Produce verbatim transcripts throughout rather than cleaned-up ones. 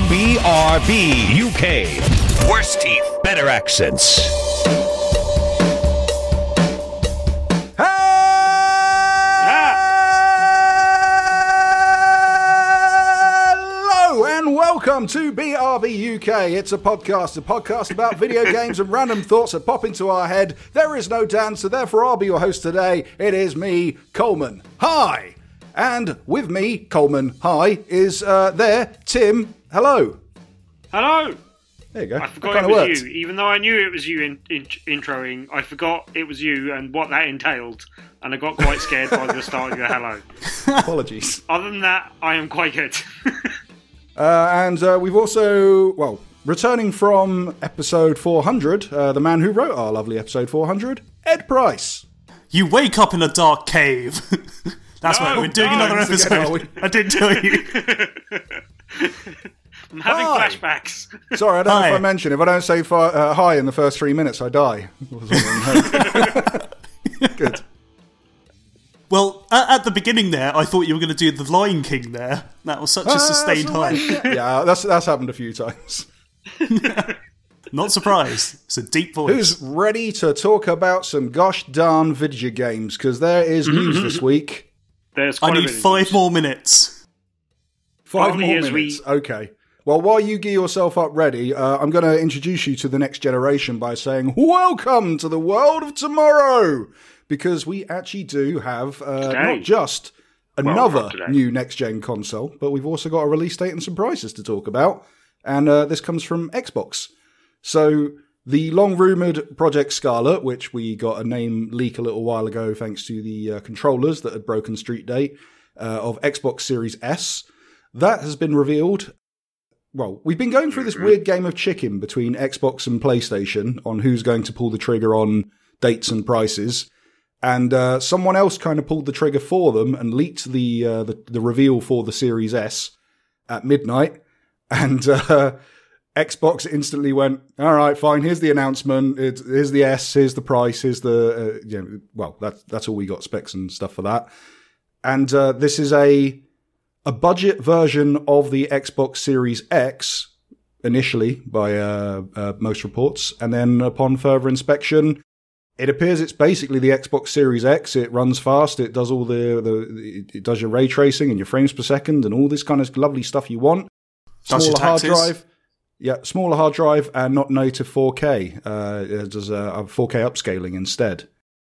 B R B U K. Worse teeth, better accents. Hello and welcome to B R B U K. It's a podcast, a podcast about video games and random thoughts that pop into our head. There is no Dan, so therefore I'll be your host today. It is me, Coleman. Hi! And with me, Coleman, hi, is uh, there, Tim. Hello. Hello. There you go. I forgot that it was worked. you. Even though I knew it was you in, in, introing, I forgot it was you and what that entailed. And I got quite scared by the start of your hello. Apologies. Other than that, I am quite good. uh, and uh, we've also, well, returning from episode four hundred, uh, the man who wrote our lovely episode four hundred, Ed Price. You wake up in a dark cave. That's No, right, we're doing no, another once again, are we? episode. I didn't tell you. I'm having Hi. flashbacks. Sorry, I don't know Hi. if I mentioned, if I don't say fi- uh, hi in the first three minutes, I die. Good. Well, at, at the beginning there, I thought you were going to do the Lion King there. That was such a sustained high. Yeah, that's that's happened a few times. Not surprised. It's a deep voice. Who's ready to talk about some gosh darn video games? Because there is news this week. There's I quite a need bit of five news. more minutes. Five Only more as minutes. we- Okay. Well, while you gear yourself up ready, uh, I'm going to introduce you to the next generation by saying, welcome to the world of tomorrow! Because we actually do have uh, Today. not just Well, another not today. new next-gen console, but we've also got a release date and some prices to talk about. And uh, this comes from Xbox. So the long-rumoured Project Scarlet, which we got a name leak a little while ago thanks to the uh, controllers that had broken street date uh, of Xbox Series S, that has been revealed. Well, we've been going through this weird game of chicken between Xbox and PlayStation on who's going to pull the trigger on dates and prices. And uh, someone else kind of pulled the trigger for them and leaked the, uh, the the reveal for the Series S at midnight. And uh, Xbox instantly went, all right, fine, here's the announcement. It's, here's the S, here's the price, here's the... Uh, you know, well, that's, that's all we got, specs and stuff for that. And uh, this is a... a budget version of the Xbox Series X, initially, by uh, uh, most reports, and then upon further inspection, it appears it's basically the Xbox Series X. It runs fast, it does all the, the it does your ray tracing and your frames per second and all this kind of lovely stuff you want. Does your Smaller hard taxes. drive. Yeah, smaller hard drive and not native four K. Uh, it does a, a four K upscaling instead.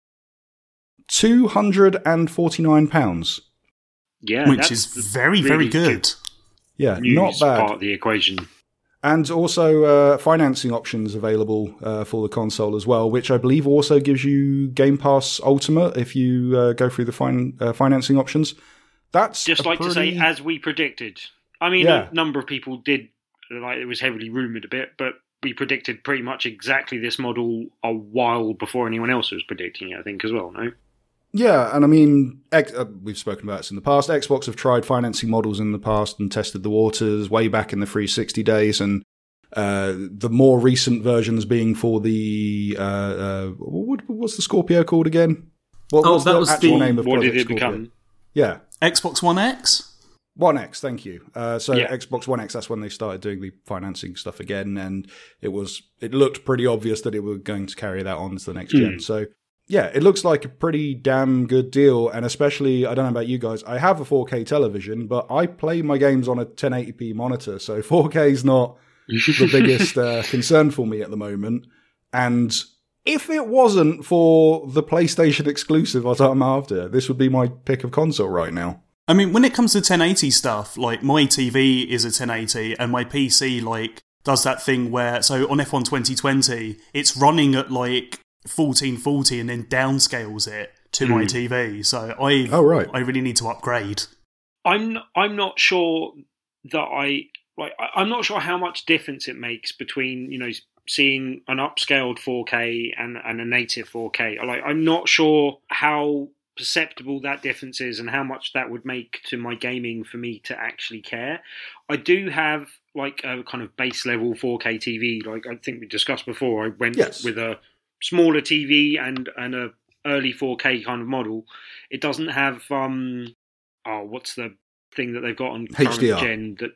two hundred forty-nine pounds. Yeah, Which that's is the very, really very good. Yeah, News not bad. part of the equation. And also uh, financing options available uh, for the console as well, which I believe also gives you Game Pass Ultimate if you uh, go through the fin- uh, financing options. That's Just a like to say, pretty- as we predicted. I mean, Yeah. a number of people did, like it was heavily rumoured a bit, but we predicted pretty much exactly this model a while before anyone else was predicting it, I think, as well, no? Yeah, and I mean, X- uh, we've spoken about this in the past. Xbox have tried financing models in the past and tested the waters way back in the three sixty days, and uh, the more recent versions being for the uh, uh, what, what's the Scorpio called again? What Oh, was that the was actual the- name of What Project did it Scorpio? become? Yeah, Xbox One X? One X, thank you. Uh, so Yeah. Xbox One X, that's when they started doing the financing stuff again, and it was it looked pretty obvious that it were going to carry that on to the next gen. So yeah, it looks like a pretty damn good deal, and especially, I don't know about you guys, I have a four K television, but I play my games on a ten eighty p monitor, so four K is not the biggest uh, concern for me at the moment. And if it wasn't for the PlayStation exclusive that I'm after, this would be my pick of console right now. I mean, when it comes to ten eighty stuff, like, my T V is a ten eighty, and my P C, like, does that thing where, so on F one twenty twenty, it's running at, like, fourteen forty and then downscales it to my T V. So I Oh, right. I really need to upgrade. I'm I'm not sure that I like. I- I'm not sure how much difference it makes between, you know, seeing an upscaled four K and and a native four K. Like, I'm not sure how perceptible that difference is and how much that would make to my gaming for me to actually care. I do have like a kind of base level four K T V. Like I think we discussed before, I went Yes. with a smaller T V and and a early four K kind of model. It doesn't have um oh what's the thing that they've got on current H D R. gen that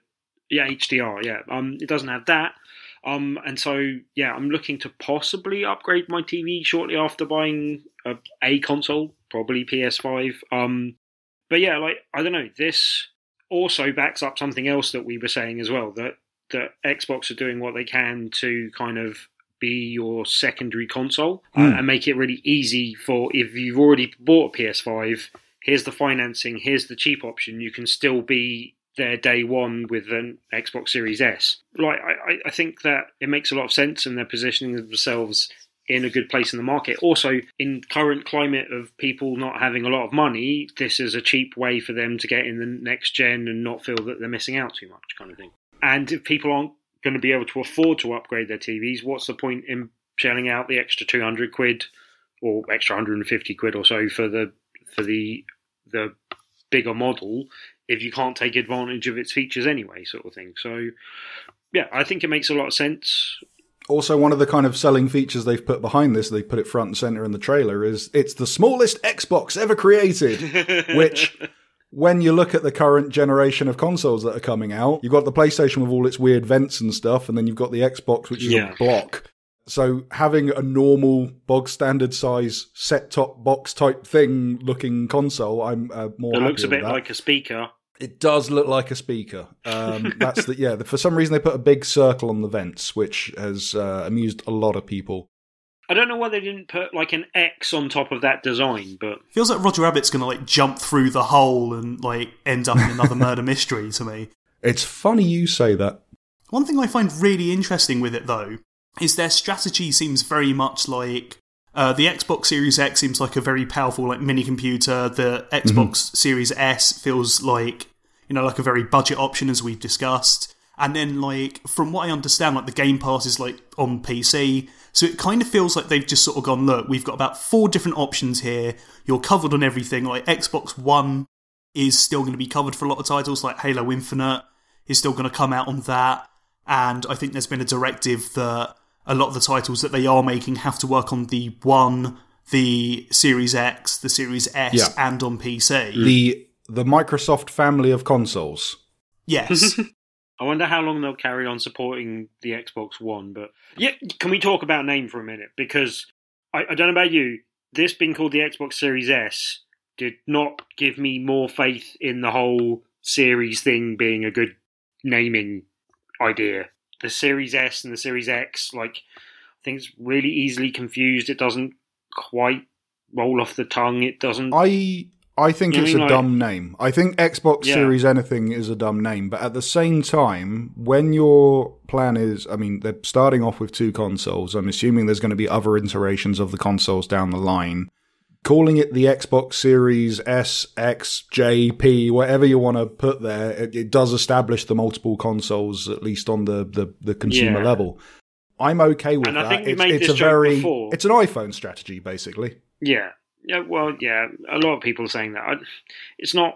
Yeah, H D R. Yeah, um, it doesn't have that. Um, and so yeah, I'm looking to possibly upgrade my T V shortly after buying a, a console, probably P S five. Um, but yeah, like I don't know. This also backs up something else that we were saying as well, that that Xbox are doing what they can to kind of be your secondary console Mm. uh, and make it really easy for, if you've already bought a P S five, here's the financing, here's the cheap option, you can still be there day one with an Xbox Series S. Like I, I think that it makes a lot of sense, and they're positioning themselves in a good place in the market. Also, in current climate of people not having a lot of money, this is a cheap way for them to get in the next gen and not feel that they're missing out too much, kind of thing. And if people aren't going to be able to afford to upgrade their T Vs, what's the point in shelling out the extra two hundred quid or extra one hundred fifty quid or so for the for the the bigger model if you can't take advantage of its features anyway, sort of thing. So yeah, I think it makes a lot of sense. Also, one of the kind of selling features they've put behind this, they put it front and center in the trailer, is it's the smallest Xbox ever created, which, when you look at the current generation of consoles that are coming out, you've got the PlayStation with all its weird vents and stuff, and then you've got the Xbox, which is Yeah. a block. So having a normal, bog standard size set-top box type thing looking console, I'm uh, more It happy looks a with bit that. like a speaker. It does look like a speaker. Um, that's the yeah. For some reason, they put a big circle on the vents, which has uh, amused a lot of people. I don't know why they didn't put like an X on top of that design, but Feels like Roger Rabbit's going to like jump through the hole and like end up in another murder mystery to me. It's funny you say that. One thing I find really interesting with it, though, is their strategy seems very much like uh, the Xbox Series X seems like a very powerful like mini computer. The Xbox Series S feels like, you know, like a very budget option, as we've discussed. And then, like, from what I understand, like the Game Pass is like on P C, so it kind of feels like they've just sort of gone, look, we've got about four different options here. You're covered on everything. Like Xbox One is still going to be covered for a lot of titles, like Halo Infinite is still going to come out on that. And I think there's been a directive that a lot of the titles that they are making have to work on the One, the Series X, the Series S, Yeah. and on P C. The the Microsoft family of consoles. Yes. I wonder how long they'll carry on supporting the Xbox One. But yeah, can we talk about name for a minute? Because I, I don't know about you, this being called the Xbox Series S did not give me more faith in the whole series thing being a good naming idea. The Series S and the Series X, like, I think it's really easily confused. It doesn't quite roll off the tongue. It doesn't. I I think You it's mean a like- dumb name. I think Xbox Yeah. Series anything is a dumb name, but at the same time, when your plan is, I mean, they're starting off with two consoles. I'm assuming there's going to be other iterations of the consoles down the line. Calling it the Xbox Series S, X, J, P, whatever you want to put there, it, it does establish the multiple consoles, at least on the, the, the consumer Yeah. level. I'm okay with And I that. think we it's made it's this a joke very, before. it's an iPhone strategy, basically. Yeah. Yeah, well, yeah, a lot of people are saying that. I, it's not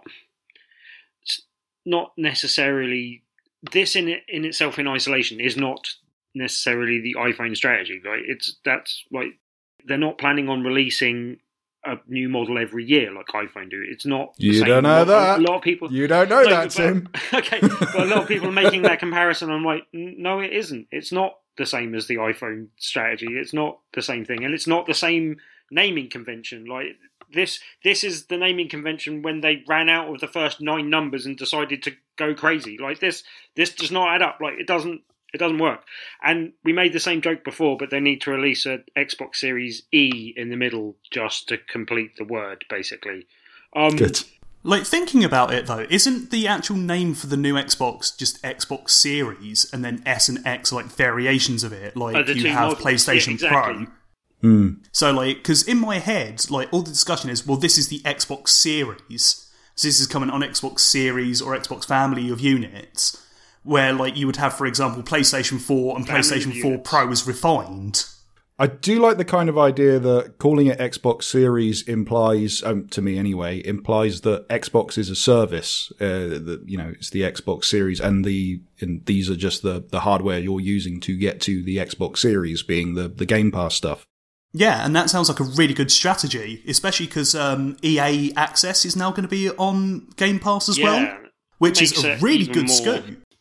it's not necessarily, this in it, in itself in isolation is not necessarily the iPhone strategy, right? It's, that's, like, they're not planning on releasing a new model every year like iPhone do. It's not the You same. don't know a lot, that. A lot of people... You don't know No, that, but- Tim. Okay, but a lot of people are making that comparison. I'm like, no, it isn't. It's not the same as the iPhone strategy. It's not the same thing, and it's not the same naming convention. Like this, this is the naming convention when they ran out of the first nine numbers and decided to go crazy. Like this, this does not add up. Like it doesn't. It doesn't work. And we made the same joke before, but they need to release an Xbox Series E in the middle just to complete the word, basically. Um, Good. Like, thinking about it, though, isn't the actual name for the new Xbox just Xbox Series, and then S and X are like variations of it? Like, Oh, the you two have models. PlayStation Yeah, exactly. Pro. Hmm. So, like, because in my head, like, all the discussion is, well, this is the Xbox Series. So this is coming on Xbox Series or Xbox family of units, where, like, you would have, for example, PlayStation four and Family of PlayStation four units. Pro is refined. I do like the kind of idea that calling it Xbox Series implies, um, to me anyway, implies that Xbox is a service. Uh, that you know, it's the Xbox Series, and the and these are just the the hardware you're using to get to the Xbox Series, being the the Game Pass stuff. Yeah, and that sounds like a really good strategy, especially because um, E A Access is now going to be on Game Pass as Yeah. well, which is Makes a it really even good more- scoop.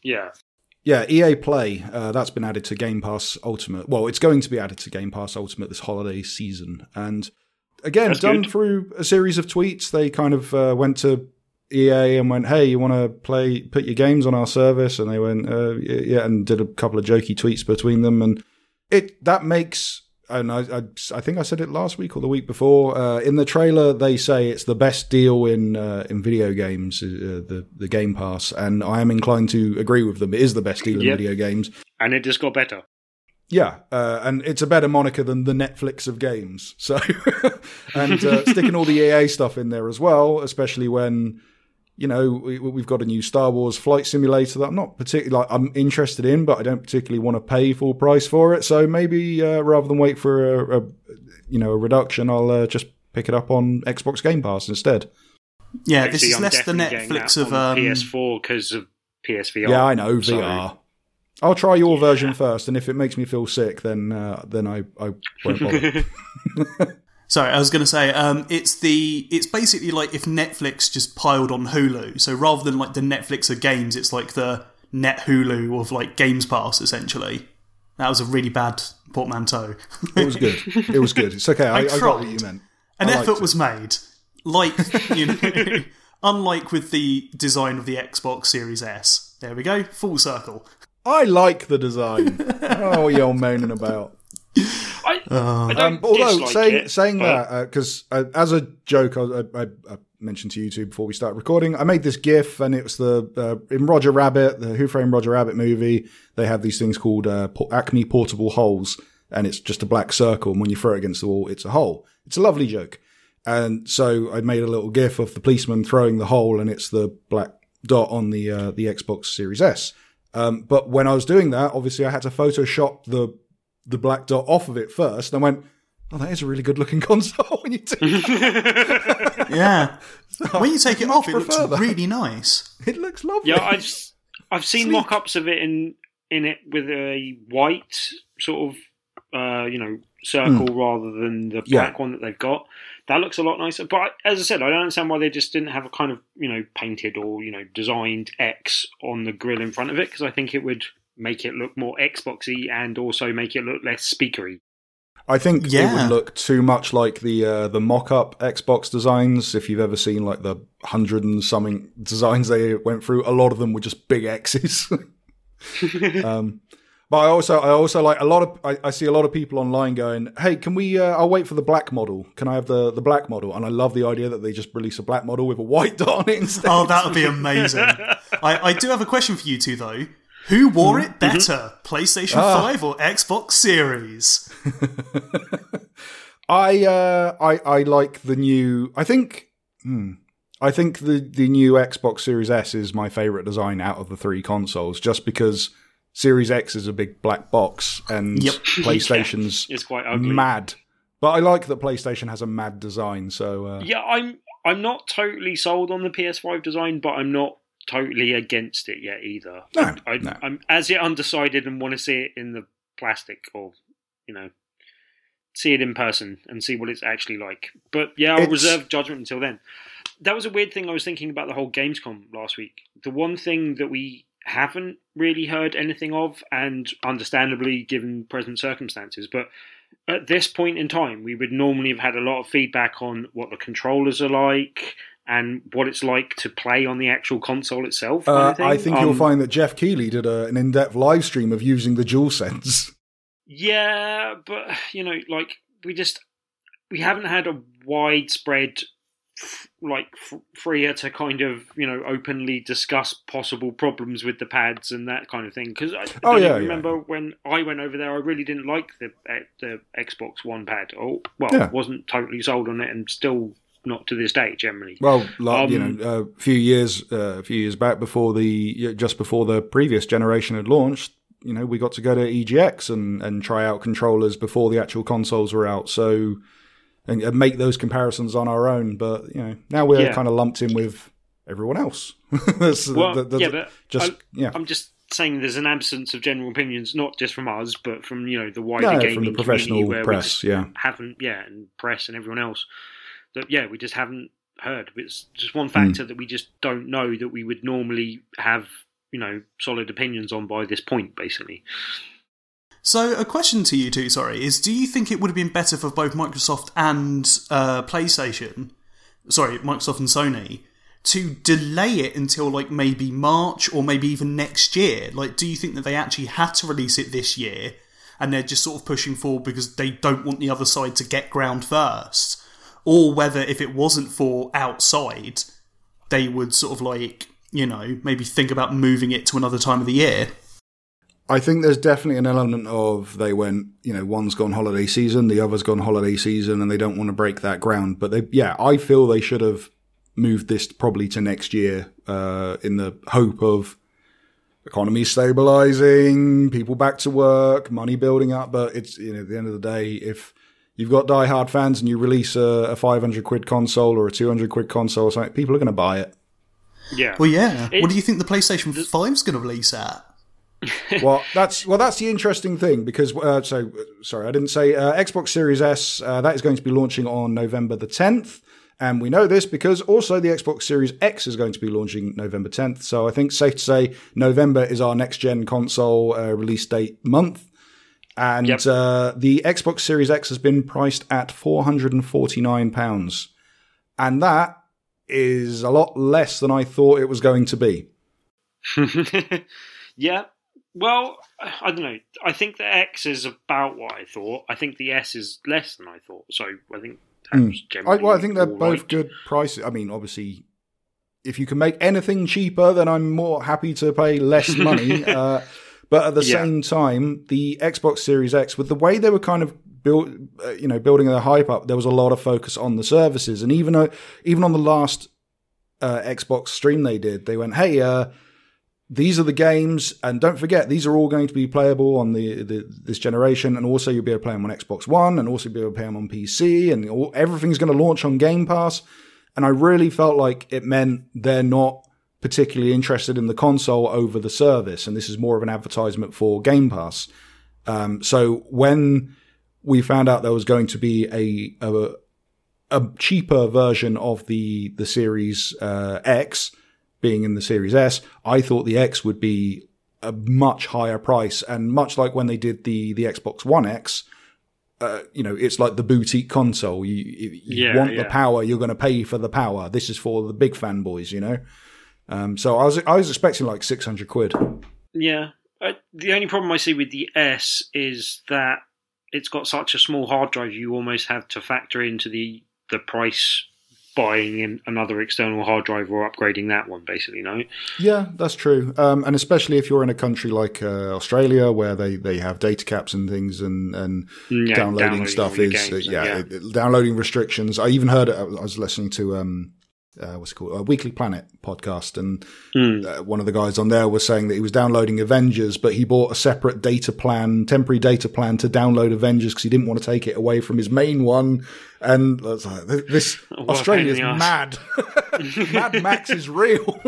Yeah. Yeah, E A Play, uh, that's been added to Game Pass Ultimate. Well, it's going to be added to Game Pass Ultimate this holiday season. And again, That's done good. through a series of tweets. They kind of uh, went to E A and went, hey, you want to play, put your games on our service? And they went, uh, yeah, and did a couple of jokey tweets between them. And it that makes... And I, I, I think I said it last week or the week before. Uh, in the trailer, they say it's the best deal in uh, in video games, uh, the the Game Pass, and I am inclined to agree with them. It is the best deal in Yep. video games. And it just got better. Yeah, uh, and it's a better moniker than the Netflix of games. So, and uh, sticking all the E A stuff in there as well, especially when, you know, we, we've got a new Star Wars flight simulator that I'm not particularly, like, I'm interested in, but I don't particularly want to pay full price for it. So maybe uh, rather than wait for a, a, you know, a reduction, I'll uh, just pick it up on Xbox Game Pass instead. Yeah, this Actually, is I'm less the definitely getting Netflix that of on um, P S four because of P S V R. Yeah, I know, So- V R. I'll try your version first, and if it makes me feel sick, then uh, then I, I won't bother. Sorry, I was going to say um, it's the it's basically like if Netflix just piled on Hulu. So rather than like the Netflix of games, it's like the Net Hulu of like Games Pass essentially. That was a really bad portmanteau. It was good. It was good. It's okay. I, I I, got tried. what you meant. An I liked effort it. was made. Like, you know, unlike with the design of the Xbox Series S. There we go, full circle. I like the design. I don't know what you're moaning about. I, I don't Um, although dislike saying it, saying but- that, because uh, as a joke, I, I, I mentioned to you two before we started recording, I made this GIF, and it was the uh, in Roger Rabbit, the Who Framed Roger Rabbit movie. They have these things called uh, Acme portable holes, and it's just a black circle, and when you throw it against the wall, it's a hole. It's a lovely joke, and so I made a little GIF of the policeman throwing the hole, and it's the black dot on the uh, the Xbox Series S. Um, but when I was doing that, obviously I had to Photoshop the the black dot off of it first. And I went, oh, that is a really good looking console when you do it. Yeah. When you take it off, it much looks prefer that. really nice. It looks lovely. Yeah, I've I've seen Sleek. mock-ups of it in in it with a white sort of uh, you know circle rather than the Yeah. black one that they've got. That looks a lot nicer. But as I said, I don't understand why they just didn't have a kind of you know painted or you know designed X on the grill in front of it, because I think it would make it look more Xboxy and also make it look less speakery. I think it Yeah. would look too much like the uh, the mock-up Xbox designs. If you've ever seen like the hundred and something designs they went through, a lot of them were just big X's. um, but I also I also like a lot of I, I see a lot of people online going, "Hey, can we? Uh, I'll wait for the black model. Can I have the the black model?" And I love the idea that they just release a black model with a white dot on it instead. Oh, that would be amazing. I, I do have a question for you two, though. Who wore it better, PlayStation Ah. five or Xbox Series? I uh, I I like the new. I think. Hmm, I think the the new Xbox Series S is my favorite design out of the three consoles, just because Series X is a big black box and Yep. PlayStation's It's quite ugly. mad. But I like that PlayStation has a mad design. So uh, Yeah, I'm I'm not totally sold on the P S five design, but I'm not totally against it yet either. No, I, I, no. I'm as yet undecided and want to see it in the plastic, or you know, see it in person and see what it's actually like. But yeah, I'll It's- reserve judgment until then. That was a weird thing I was thinking about the whole Gamescom last week. The one thing that we haven't really heard anything of, and understandably given present circumstances, but at this point in time, we would normally have had a lot of feedback on what the controllers are like and what it's like to play on the actual console itself. kind uh, of thing. I think you'll Um, find that Jeff Keighley did a, an in-depth live stream of using the DualSense. Yeah, but you know, like we just we haven't had a widespread f- like f- freer to kind of you know openly discuss possible problems with the pads and that kind of thing. Because I Oh, don't yeah, even yeah. remember when I went over there, I really didn't like the uh, the Xbox One pad. Or well, Yeah. wasn't totally sold on it, and still not to this day generally. Well, like, you Um, know, a few years, uh, a few years back, before the just before the previous generation had launched, you know, we got to go to E G X and, and try out controllers before the actual consoles were out. So, and, and make those comparisons on our own. But you know, now we're Yeah. kind of lumped in with everyone else. That's- Well, that- that's yeah, but just I, yeah. I'm just saying there's an absence of general opinions, not just from us, but from you know the wider No, gaming from the professional community, where press, we just yeah. haven't, yeah, and press and everyone else. That yeah, we just haven't heard. It's just one Hmm. factor that we just don't know that we would normally have you know, solid opinions on by this point, basically. So, a question to you two, sorry, is do you think it would have been better for both Microsoft and uh, PlayStation, sorry, Microsoft and Sony, to delay it until, like, maybe March or maybe even next year? Like, do you think that they actually had to release it this year and they're just sort of pushing forward because they don't want the other side to get ground first? Or whether if it wasn't for outside, they would sort of, like, you know, maybe think about moving it to another time of the year? I think there's definitely an element of they went, you know, one's gone holiday season, the other's gone holiday season, and they don't want to break that ground. But they, yeah, I feel they should have moved this probably to next year uh, in the hope of economy stabilizing, people back to work, money building up. But it's, you know, at the end of the day, if you've got diehard fans and you release a, a five hundred quid console or a two hundred quid console or something, people are going to buy it. Yeah. Well, yeah. It, what do you think the PlayStation five's going to release at? well, that's well, that's the interesting thing because uh, so sorry, I didn't say uh, Xbox Series S. Uh, that is going to be launching on November the tenth, and we know this because also the Xbox Series X is going to be launching November tenth. So I think it's safe to say November is our next gen console uh, release date month, and yep. uh, the Xbox Series X has been priced at four hundred and forty nine pounds, and that is a lot less than I thought it was going to be. Yeah. Well, I don't know. I think the X is about what I thought. I think the S is less than I thought. So I think that's mm. generally I, well, I think they're all both right. good prices. I mean, obviously, if you can make anything cheaper, then I'm more happy to pay less money. uh, but at the Yeah. same time, the Xbox Series X, with the way they were kind of built, uh, you know, building their hype up, there was a lot of focus on the services, and even uh, even on the last uh, Xbox stream they did, they went, "Hey." Uh, These are the games, and don't forget, these are all going to be playable on the, the this generation, and also you'll be able to play them on Xbox One, and also be able to play them on P C, and all, everything's going to launch on Game Pass. And I really felt like it meant they're not particularly interested in the console over the service, and this is more of an advertisement for Game Pass. Um, so when we found out there was going to be a a, a cheaper version of the the Series uh, X, being in the Series S, I thought the X would be a much higher price. And much like when they did the, the Xbox One X, uh, you know, it's like the boutique console. You, you Yeah, want yeah. the power, you're going to pay for the power. This is for the big fanboys, you know? Um, so I was, I was expecting like six hundred quid. Yeah. Uh, the only problem I see with the S is that it's got such a small hard drive, you almost have to factor into the, the price buying in another external hard drive or upgrading that one, basically, no? Yeah, that's true. Um, and especially if you're in a country like uh, Australia where they, they have data caps and things and, and Yeah, downloading, downloading stuff all your is, uh, games and- yeah, yeah. it- downloading restrictions. I even heard, I was listening to, um, uh, what's it called? A Weekly Planet podcast. And Mm. uh, one of the guys on there was saying that he was downloading Avengers, but he bought a separate data plan, temporary data plan to download Avengers because he didn't want to take it away from his main one. And I was like, this What a Australia is pain in the mad. Mad Max is real.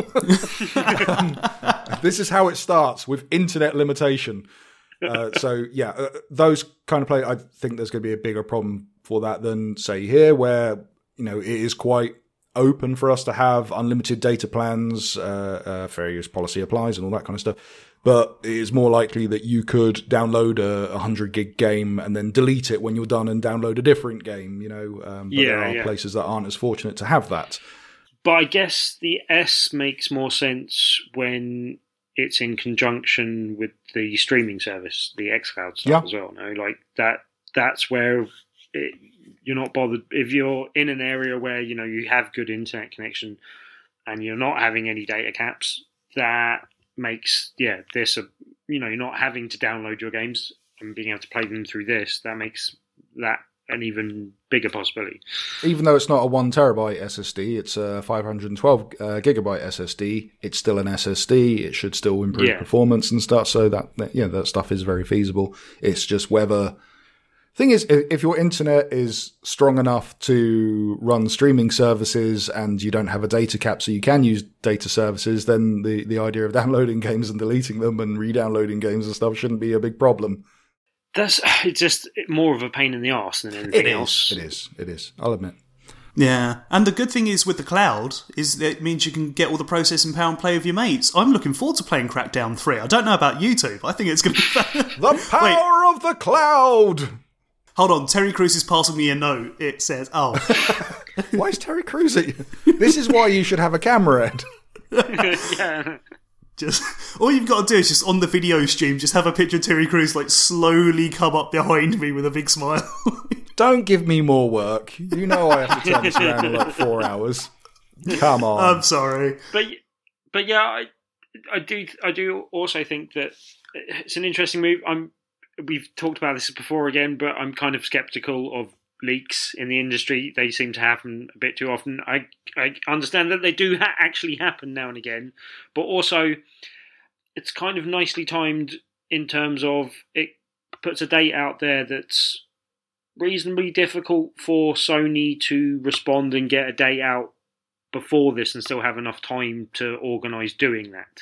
um, this is how it starts with internet limitation. Uh, so yeah, uh, those kind of play. I think there's going to be a bigger problem for that than say here, where you know it is quite open for us to have unlimited data plans. Uh, uh, fair use policy applies and all that kind of stuff. But it is more likely that you could download a one hundred gig game and then delete it when you're done and download a different game. You know, um, but Yeah, there are yeah. places that aren't as fortunate to have that. But I guess the S makes more sense when it's in conjunction with the streaming service, the xCloud stuff Yeah. as well. No, like that. That's where it, you're not bothered if you're in an area where you know you have good internet connection and you're not having any data caps. That makes yeah this a you know you're not having to download your games and being able to play them through this. That makes that an even bigger possibility. Even though it's not a one terabyte S S D, it's a five hundred twelve uh, gigabyte S S D. It's still an S S D. It should still improve Yeah. performance and stuff. So that, that yeah, that stuff is very feasible. It's just whether. Thing is, if if your internet is strong enough to run streaming services and you don't have a data cap, so you can use data services, then the the idea of downloading games and deleting them and re-downloading games and stuff shouldn't be a big problem. That's it's just more of a pain in the arse than anything It is. else. It is. It is. I'll admit. Yeah, and the good thing is with the cloud is that it means you can get all the processing power and play with your mates. I'm looking forward to playing Crackdown three. I don't know about you two, but I think it's going to be fun. The power Wait. of the cloud! Hold on, Terry Crews is passing me a note. It says, oh. Why is Terry Crews at you? This is why you should have a camera, Ed. Yeah. Just all you've got to do is just on the video stream, just have a picture of Terry Crews like slowly come up behind me with a big smile. Don't give me more work. You know I have to turn this around in like four hours. Come on. I'm sorry, but but yeah, I I do I do also think that it's an interesting move. I'm we've talked about this before again, but I'm kind of skeptical of leaks in the industry. They seem to happen a bit too often. I I understand that they do ha- actually happen now and again, but also it's kind of nicely timed in terms of it puts a date out there that's reasonably difficult for Sony to respond and get a date out before this and still have enough time to organise doing that.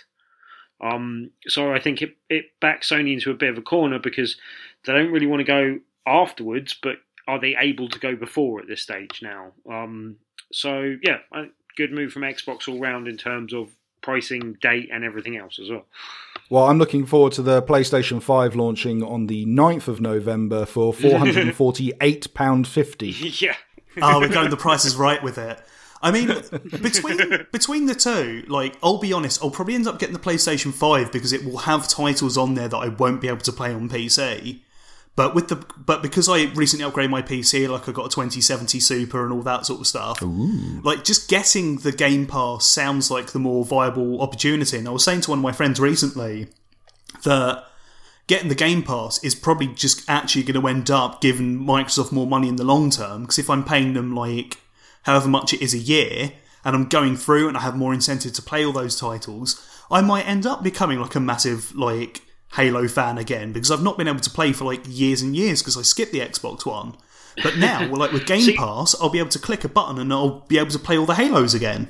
Um, so I think it, it backs Sony into a bit of a corner because they don't really want to go afterwards, but are they able to go before at this stage now? Um, so, yeah, a good move from Xbox all round in terms of pricing, date, and everything else as well. Well, I'm looking forward to the PlayStation five launching on the ninth of November for four hundred forty-eight pounds fifty. Yeah. Oh, we're going the Price is Right with it. I mean, between between the two, like, I'll be honest, I'll probably end up getting the PlayStation five because it will have titles on there that I won't be able to play on P C. But with the but because I recently upgraded my P C, like I got a twenty seventy Super and all that sort of stuff, Ooh. like just getting the Game Pass sounds like the more viable opportunity. And I was saying to one of my friends recently that getting the Game Pass is probably just actually going to end up giving Microsoft more money in the long term. Because if I'm paying them like however much it is a year, and I'm going through and I have more incentive to play all those titles, I might end up becoming like a massive like Halo fan again, because I've not been able to play for like years and years because I skipped the Xbox One. But now, well, like with Game See, Pass, I'll be able to click a button and I'll be able to play all the Halos again.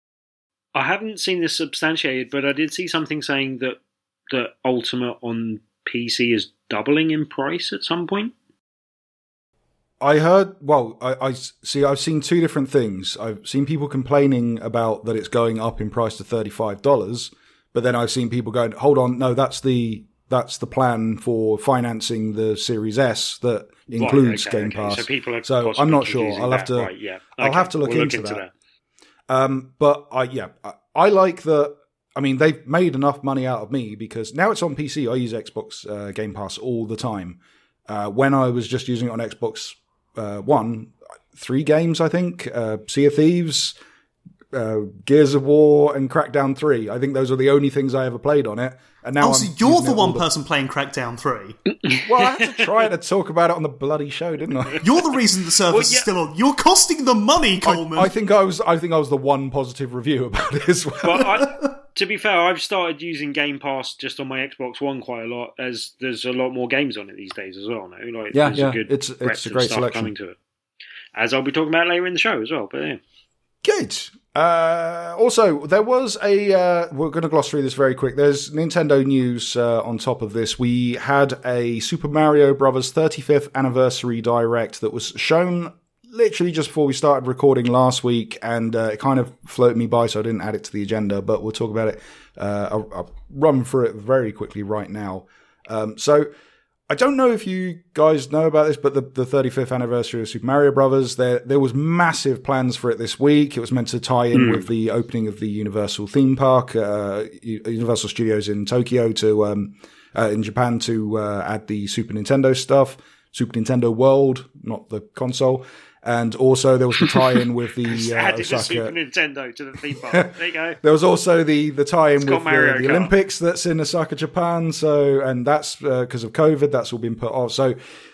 I haven't seen this substantiated, but I did see something saying that that Ultimate on P C is doubling in price at some point. I heard, well, I, I see, I've seen two different things. I've seen people complaining about that it's going up in price to thirty-five dollars. But then I've seen people going, hold on, no, that's the that's the plan for financing the Series S that includes right, okay, Game okay. Pass. So, people are so I'm not sure. I'll have that. to. Right, yeah. okay. I'll have to look, we'll into, look into that. that. Um, but I yeah, I, I like that. I mean, they've made enough money out of me because now it's on P C. I use Xbox uh, Game Pass all the time. Uh, when I was just using it on Xbox uh, One, three games I think: uh, Sea of Thieves, Uh, Gears of War and Crackdown three. I think those are the only things I ever played on it. And now oh, so I'm you're the one the... person playing Crackdown three. Well, I had to try to talk about it on the bloody show, didn't I? You're the reason the service well, yeah. is still on. You're costing them money, Coleman. I, I think I was. I think I was the one positive review about it as well. well I, to be fair, I've started using Game Pass just on my Xbox One quite a lot, as there's a lot more games on it these days as well. No, like yeah, there's yeah, a good it's it's a great stuff selection coming to it, as I'll be talking about later in the show as well. But yeah. Good. Uh, also, there was a... Uh, we're going to gloss through this very quick. There's Nintendo news uh, on top of this. We had a Super Mario Bros. thirty-fifth Anniversary Direct that was shown literally just before we started recording last week, and uh, it kind of floated me by, so I didn't add it to the agenda, but we'll talk about it. Uh, I'll, I'll run through it very quickly right now. Um, so... I don't know if you guys know about this, but the, the thirty-fifth anniversary of Super Mario Brothers, there there was massive plans for it this week. It was meant to tie in mm. with the opening of the Universal theme park, uh, Universal Studios in Tokyo to um, uh, in Japan to uh, add the Super Nintendo stuff, Super Nintendo World, not the console. And also there was the tie-in with the uh, added Osaka... the Super Nintendo to the theme park. There you go. There was also the, the tie-in with the, the Kart. Olympics that's in Osaka, Japan. So, and that's because uh, of COVID, that's all been put off. So,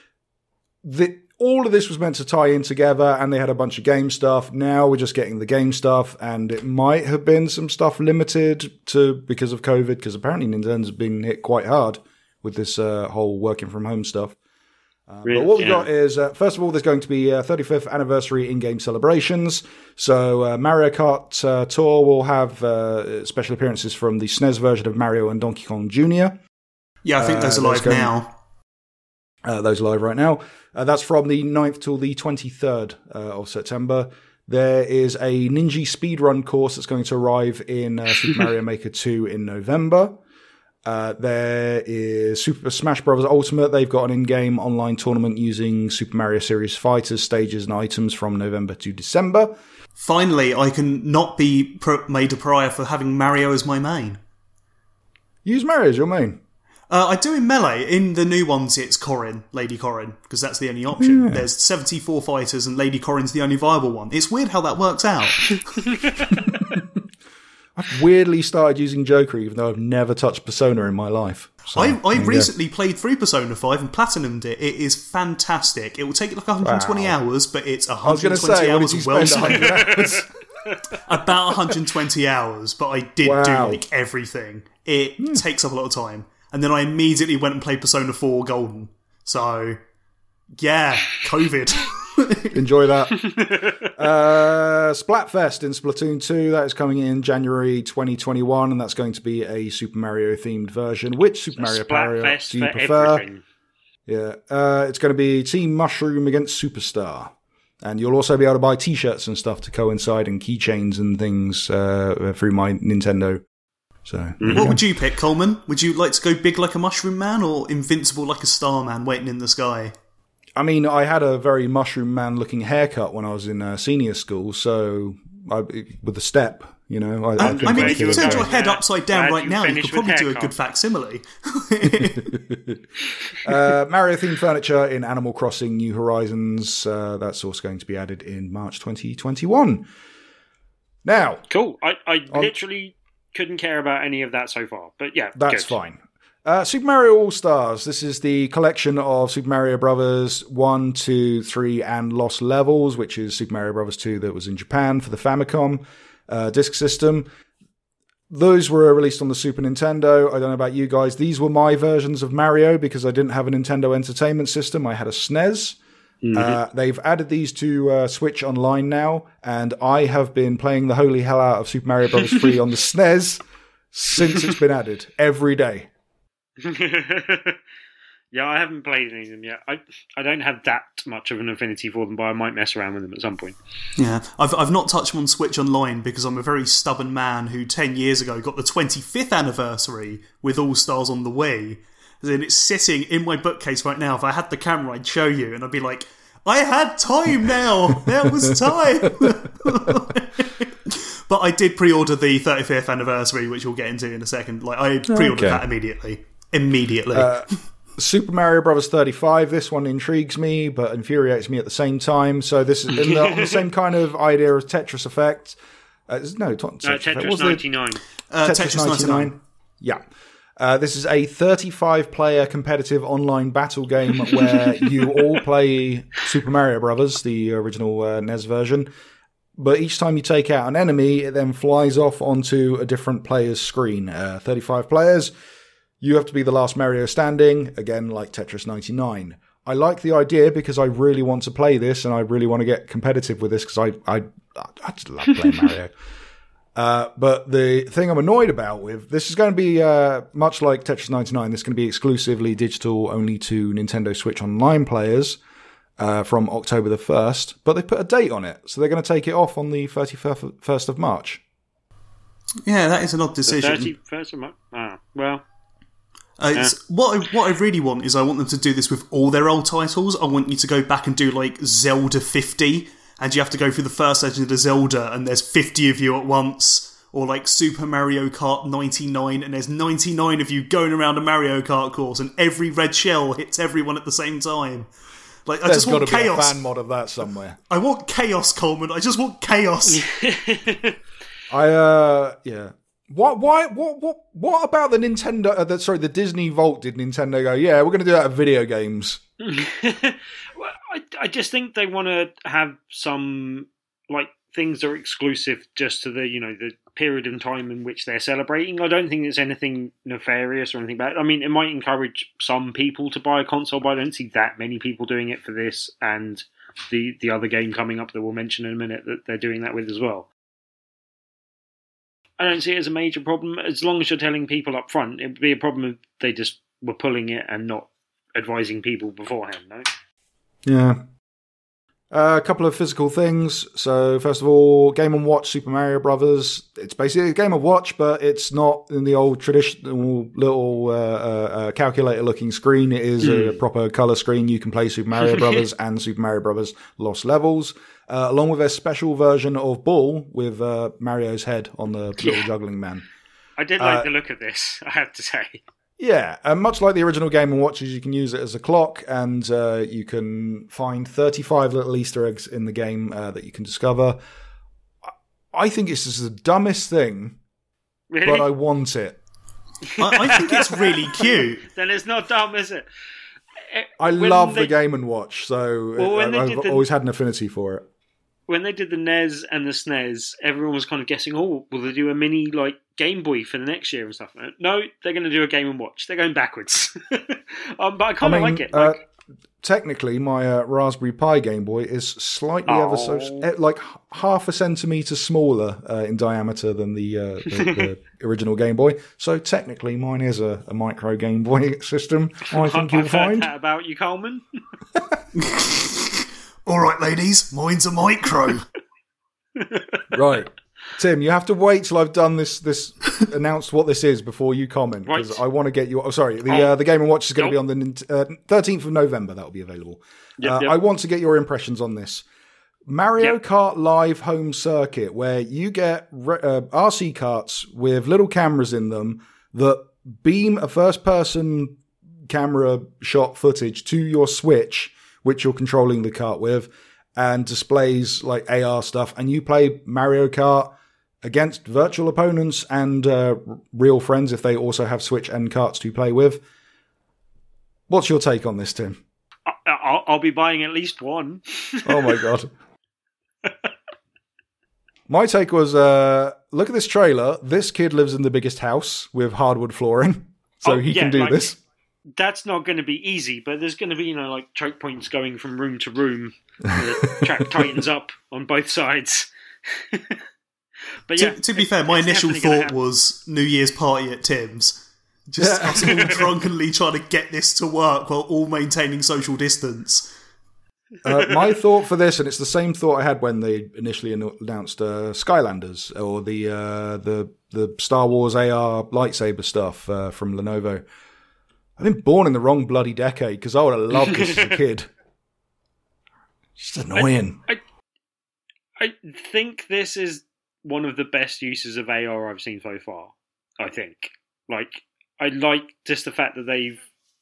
the, all of this was meant to tie in together, and they had a bunch of game stuff. Now we're just getting the game stuff, and it might have been some stuff limited to because of COVID, because apparently Nintendo's been hit quite hard with this uh, whole working from home stuff. Uh, really? But what we've yeah. got is, uh, first of all, there's going to be uh, thirty-fifth anniversary in-game celebrations. So uh, Mario Kart uh, Tour will have uh, special appearances from the S N E S version of Mario and Donkey Kong Junior Yeah, I think those uh, are live going, now. Uh, those are live right now. Uh, that's from the ninth till the twenty-third uh, of September. There is a Ninja speedrun course that's going to arrive in uh, Super Mario Maker two in November. Uh, there is Super Smash Bros. Ultimate. They've got an in-game online tournament using Super Mario Series fighters, stages, and items from November to December. Finally, I can not be pr- made a pariah for having Mario as my main. Use Mario as your main. Uh, I do in Melee. In the new ones, it's Corrin, Lady Corrin, because that's the only option. Yeah. There's seventy-four fighters, and Lady Corrin's the only viable one. It's weird how that works out. I've weirdly started using Joker, even though I've never touched Persona in my life. So, I, I yeah. recently played through Persona five and platinumed it. It is fantastic. It will take like one hundred twenty Wow. hours, but it's I was going one hundred to twenty say, what hours did you well spend one spent. hundred hours? About one hundred twenty hours, but I did Wow. do like everything. It Hmm. takes up a lot of time. And then I immediately went and played Persona four Golden. So, yeah, COVID. Enjoy that. uh, Splatfest in Splatoon two, that is coming in January twenty twenty-one, and that's going to be a Super Mario themed version. Which Super Mario Mario Splatfest do you for prefer? everything. Yeah, uh, it's going to be Team Mushroom against Superstar. And you'll also be able to buy t-shirts and stuff to coincide, and keychains and things uh, through my Nintendo. So, Mm-hmm. What would you pick, Coleman? Would you like to go big like a mushroom man or invincible like a star man waiting in the sky? I mean, I had a very Mushroom Man-looking haircut when I was in uh, senior school, so I, with a step, you know. I, I, I, couldn't I mean, quite if you figure it turned out. your head Yeah. upside down Glad right you now, you finished could probably with do a haircut. good facsimile. Uh, Mario-themed furniture in Animal Crossing New Horizons. Uh, that's also going to be added in March twenty twenty-one. Now, Cool. I, I On- literally couldn't care about any of that so far. But yeah, that's good. fine. Uh, Super Mario All-Stars. This is the collection of Super Mario Brothers one, two, three, and Lost Levels, which is Super Mario Brothers two that was in Japan for the Famicom uh, disk system. Those were released on the Super Nintendo. I don't know about you guys. These were my versions of Mario because I didn't have a Nintendo Entertainment System. I had a S N E S. Mm-hmm. Uh, they've added these to uh, Switch Online now, and I have been playing the holy hell out of Super Mario Bros. three on the S N E S since it's been added every day. Yeah, I haven't played any of them yet. I I don't have that much of an affinity for them, but I might mess around with them at some point. Yeah, I've I've not touched them on Switch Online because I'm a very stubborn man who ten years ago got the twenty-fifth anniversary with All Stars on the Wii. And it's sitting in my bookcase right now. If I had the camera, I'd show you, and I'd be like, I had time now! There was time! But I did pre-order the thirty-fifth anniversary, which we'll get into in a second. Like I pre-ordered Okay. that immediately. Immediately. Uh, Super Mario Bros. thirty-five. This one intrigues me, but infuriates me at the same time. So this is in the, on the same kind of idea as Tetris Effect. Uh, no, not Tetris, Uh, Effect. Tetris What was the- ninety-nine. uh, Tetris ninety-nine. Yeah. Uh, this is a thirty-five player competitive online battle game where you all play Super Mario Brothers, the original uh, N E S version. But each time you take out an enemy, it then flies off onto a different player's screen. Uh, thirty-five players. You have to be the last Mario standing, again, like Tetris ninety-nine. I like the idea because I really want to play this and I really want to get competitive with this because I, I, I just love playing Mario. Uh, but the thing I'm annoyed about with this is going to be uh, much like Tetris ninety-nine. This is going to be exclusively digital, only to Nintendo Switch Online players uh, from October the first. But they put a date on it, so they're going to take it off on the thirty-first of March. yeah, that is an odd decision. thirty-first of March. Ah, well. Uh, it's, what I, what I really want is I want them to do this with all their old titles. I want you to go back and do like Zelda fifty, and you have to go through the first Legend of Zelda, and there's fifty of you at once. Or like Super Mario Kart ninety-nine, and there's ninety-nine of you going around a Mario Kart course, and every red shell hits everyone at the same time. Like I There's just got want to be a chaos. fan mod of that somewhere. I want chaos, Coleman. I just want chaos. I uh yeah. What why what what what about the Nintendo? Uh, the, sorry, the Disney Vault. Did Nintendo go? Yeah, we're going to do that in video games. Well, I, I just think they want to have some like things that are exclusive just to the you know the period of time in which they're celebrating. I don't think there's anything nefarious or anything bad. I mean, it might encourage some people to buy a console, but I don't see that many people doing it for this and the the other game coming up that we'll mention in a minute that they're doing that with as well. I don't see it as a major problem as long as you're telling people up front. It would be a problem if they just were pulling it and not advising people beforehand, no? Yeah. Uh, a couple of physical things. So, first of all, Game and Watch Super Mario Brothers. It's basically a Game and Watch, but it's not in the old traditional little uh, uh, calculator-looking screen. It is mm. a proper color screen. You can play Super Mario Brothers and Super Mario Brothers Lost Levels, uh, along with a special version of Ball with uh, Mario's head on the little Yeah. juggling man. I did like Uh, the look of this, I have to say. Yeah, and much like the original Game and Watches, you can use it as a clock, and uh, you can find thirty-five little Easter eggs in the game uh, that you can discover. I think this is the dumbest thing, Really? but I want it. I, I think it's really cute. Then it's not dumb, is it? Eh, I when love they, the Game and Watch, so Well, when they I've did the- always had an affinity for it. When they did the N E S and the S N E S, everyone was kind of guessing, oh, will they do a mini like Game Boy for the next year and stuff? No, they're going to do a Game and Watch. They're going backwards. um, but I kind of I mean, like it. uh, Like, Technically, my uh, Raspberry Pi Game Boy is slightly ever so, Oh. eh, like h- half a centimetre smaller uh, in diameter than the, uh, the, the original Game Boy. So technically, mine is a, a micro Game Boy system, I think you'll I've heard find. that about you, Coleman. All right, ladies, mine's a micro. Right. Tim, you have to wait till I've done this, this announced what this is before you comment, because Right. I want to get your... Oh, sorry, the, Oh. uh, the Game and Watch is going to Nope. be on the Nint- uh, thirteenth of November. That will be available. Yep, uh, yep. I want to get your impressions on this. Mario Yep. Kart Live Home Circuit, where you get re- uh, R C carts with little cameras in them that beam a first-person camera shot footage to your Switch, which you're controlling the cart with, and displays like A R stuff, and you play Mario Kart against virtual opponents and uh, r- real friends if they also have Switch and carts to play with. What's your take on this, Tim? I- I'll, I'll be buying at least one. Oh my god. My take was, uh, look at this trailer. This kid lives in the biggest house with hardwood flooring, so Oh, he yeah, can do like- this. That's not going to be easy, but there's going to be, you know, like choke points going from room to room. The track tightens up on both sides. But yeah, to, to be fair, my it's initial definitely gonna thought happen. was New Year's party at Tim's. Just Yeah. us all drunkenly trying to get this to work while all maintaining social distance. Uh, my thought for this, and it's the same thought I had when they initially anno- announced uh, Skylanders or the uh, the the Star Wars A R lightsaber stuff uh, from Lenovo. I've been born in the wrong bloody decade because I would have loved this as a kid. Just annoying. I, I think this is one of the best uses of A R I've seen so far. I think, like, I like just the fact that they've,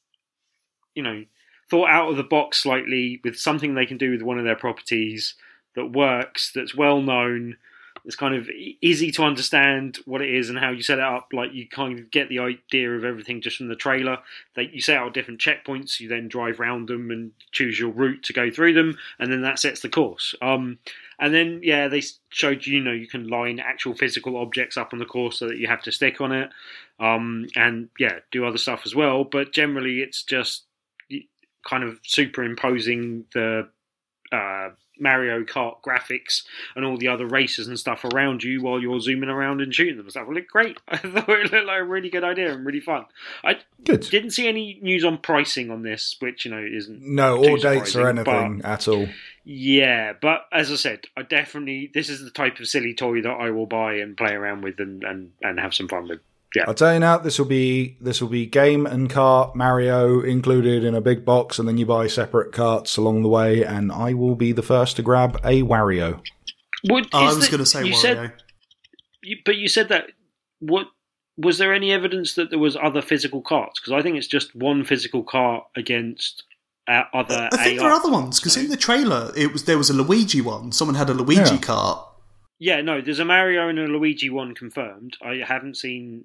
you know, thought out of the box slightly with something they can do with one of their properties that works, that's well known. It's kind of e- easy to understand what it is and how you set it up. Like, you kind of get the idea of everything just from the trailer. That you set out different checkpoints, you then drive around them and choose your route to go through them, and then that sets the course. Um, and then, yeah, they showed you, you know, you can line actual physical objects up on the course so that you have to stick on it, um, and yeah, do other stuff as well. But generally, it's just kind of superimposing the uh, Mario Kart graphics and all the other races and stuff around you while you're zooming around and shooting them and stuff. It looked great. I thought it looked like a really good idea and really fun. I Good. didn't see any news on pricing on this, which, you know, isn't No, too or dates or surprising, anything but- at all. Yeah, but as I said, I definitely, this is the type of silly toy that I will buy and play around with and, and, and have some fun with. Yeah. I'll tell you now, this will be this will be game and kart Mario included in a big box, and then you buy separate carts along the way, and I will be the first to grab a Wario. Would, Oh, I is was the- going to say you Wario. Said, you, but you said that, what, was there any evidence that there was other physical carts? Because I think it's just one physical cart against uh, other I think A R. there are other ones because in the trailer it was there was a Luigi one. Someone had a Luigi Yeah. cart. Yeah, no, there's a Mario and a Luigi one confirmed. I haven't seen...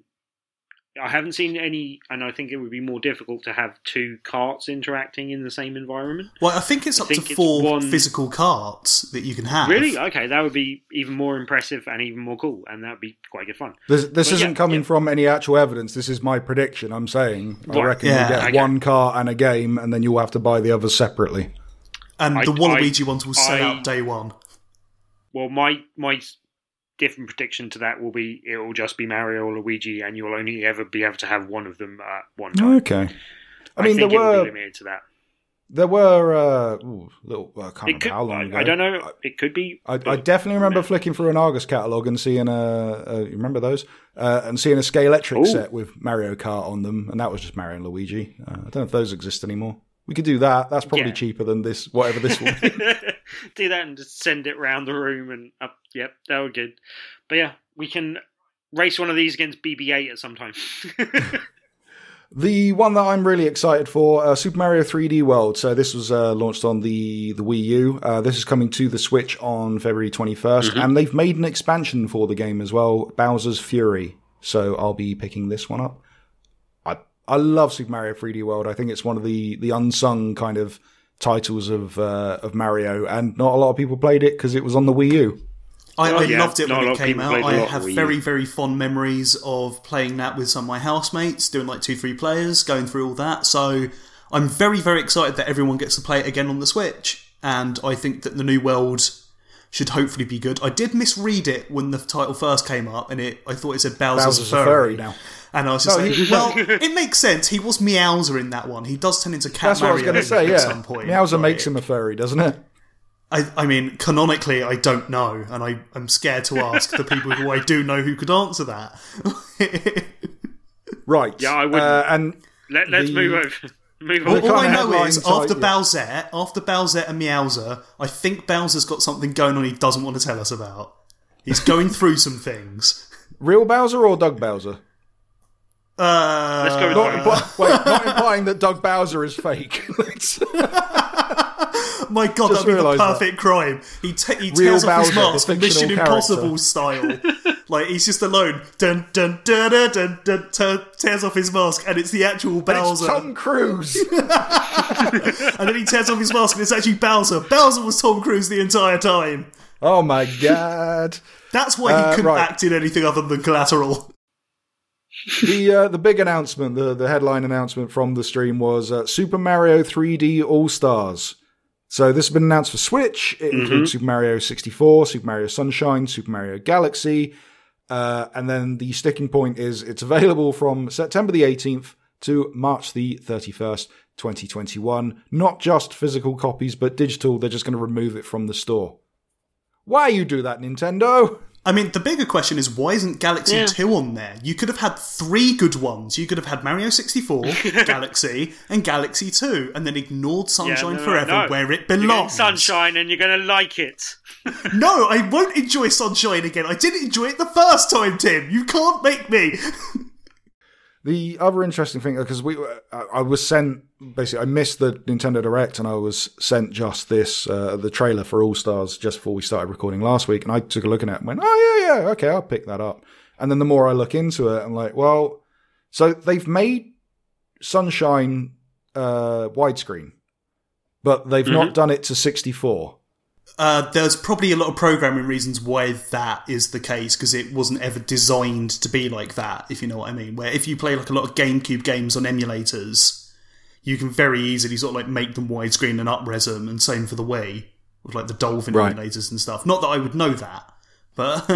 I haven't seen any, and I think it would be more difficult to have two carts interacting in the same environment. Well, I think it's I up think to it's four one- physical carts that you can have. Really? Okay, that would be even more impressive and even more cool, and that would be quite good fun. This, this But isn't yeah, coming yeah. from any actual evidence. This is my prediction. I'm saying I Right. reckon Yeah. you get Okay. one cart and a game, and then you'll have to buy the others separately. And I- the Waluigi I- ones will sell I- out day one. Well, my my different prediction to that will be it will just be Mario or Luigi, and you'll only ever be able to have one of them at one time. Okay. I I mean, think there it will were be limited to that. There were uh, ooh, little. Well, I can't It remember could, how long I, ago. I don't know. It could be. I, I definitely remember flicking through an Argus catalogue and seeing a. Uh, you remember those? Uh, and seeing a Scalextric Ooh. set with Mario Kart on them, and that was just Mario and Luigi. Uh, I don't know if those exist anymore. We could do that. That's probably Yeah. cheaper than this, whatever this will be. Do that and just send it round the room and up. Yep, that would good. But yeah, we can race one of these against B B eight at some time. The one that I'm really excited for, uh, Super Mario three D World. So this was uh, launched on the, the Wii U. Uh, this is coming to the Switch on February twenty-first. Mm-hmm. And they've made an expansion for the game as well, Bowser's Fury. So I'll be picking this one up. I I love Super Mario three D World. I think it's one of the, the unsung kind of titles of uh, of Mario. And not a lot of people played it because it was on the Wii U. I, Oh, I yeah. loved it Not when a it lot of came people out. played a I lot of have Wii U. very, very fond memories of playing that with some of my housemates, doing like two, three players, going through all that. So I'm very, very excited that everyone gets to play it again on the Switch. And I think that the new world should hopefully be good. I did misread it when the title first came up, and it I thought it said Bowser's, Bowser's a a furry. furry now. And I was just No, like, he- well, it makes sense. He was Meowser in that one. He does turn into Cat That's what I was Mario going to say, at yeah. some point. Meowser Like, makes him a furry, doesn't it? I, I mean, canonically, I don't know, and I, I'm scared to ask the people who I do know who could answer that. Right. Yeah, I wouldn't. Uh, and Let, let's The- move over. Move Well, on. the All I kind know of headline is, type, after yeah. Bowser, after Bowser and Meowser, I think Bowser's got something going on he doesn't want to tell us about. He's going through some things. real Bowser or Doug Bowser? Let's Uh, go with Not Doug. impli- wait, not implying that Doug Bowser is fake. Let's- my God, Just that'd be the realised that. perfect crime. He, t- he Real tears off his Bowser, the mask, fictional Mission character. Impossible style. Like, he's just alone. Dun, dun, dun, dun, dun, dun, dun, tears off his mask, and it's the actual But it's Bowser. Tom Cruise. And then he tears off his mask, and it's actually Bowser. Bowser was Tom Cruise the entire time. Oh my god. That's why he Uh, couldn't right. act in anything other than Collateral. The uh, the big announcement, the, the headline announcement from the stream was uh, Super Mario three D All Stars. So this has been announced for Switch. It includes Super Mario sixty-four, Super Mario Sunshine, Super Mario Galaxy, uh, and then the sticking point is it's available from September the eighteenth to March the thirty-first, twenty twenty-one. Not just physical copies, but digital. They're just going to remove it from the store. Why you do that, Nintendo? I mean, the bigger question is, why isn't Galaxy Yeah. two on there? You could have had three good ones. You could have had Mario sixty-four, Galaxy, and Galaxy two, and then ignored Sunshine Yeah, no, no, Forever, no. where it You're getting belongs. Sunshine, and you're going to like it. No, I won't enjoy Sunshine again. I didn't enjoy it the first time, Tim. You can't make me. The other interesting thing, because we, I I was sent, basically, I missed the Nintendo Direct and I was sent just this, uh, the trailer for All Stars just before we started recording last week. And I took a look at it and went, oh, yeah, yeah, okay, I'll pick that up. And then the more I look into it, I'm like, well, so they've made Sunshine uh, widescreen, but they've not done it to sixty-four. Uh, there's probably a lot of programming reasons why that is the case, because it wasn't ever designed to be like that, if you know what I mean. Where if you play like a lot of GameCube games on emulators, you can very easily sort of like make them widescreen and up-res them, and same for the Wii, with like the Dolphin Right. emulators and stuff. Not that I would know that, but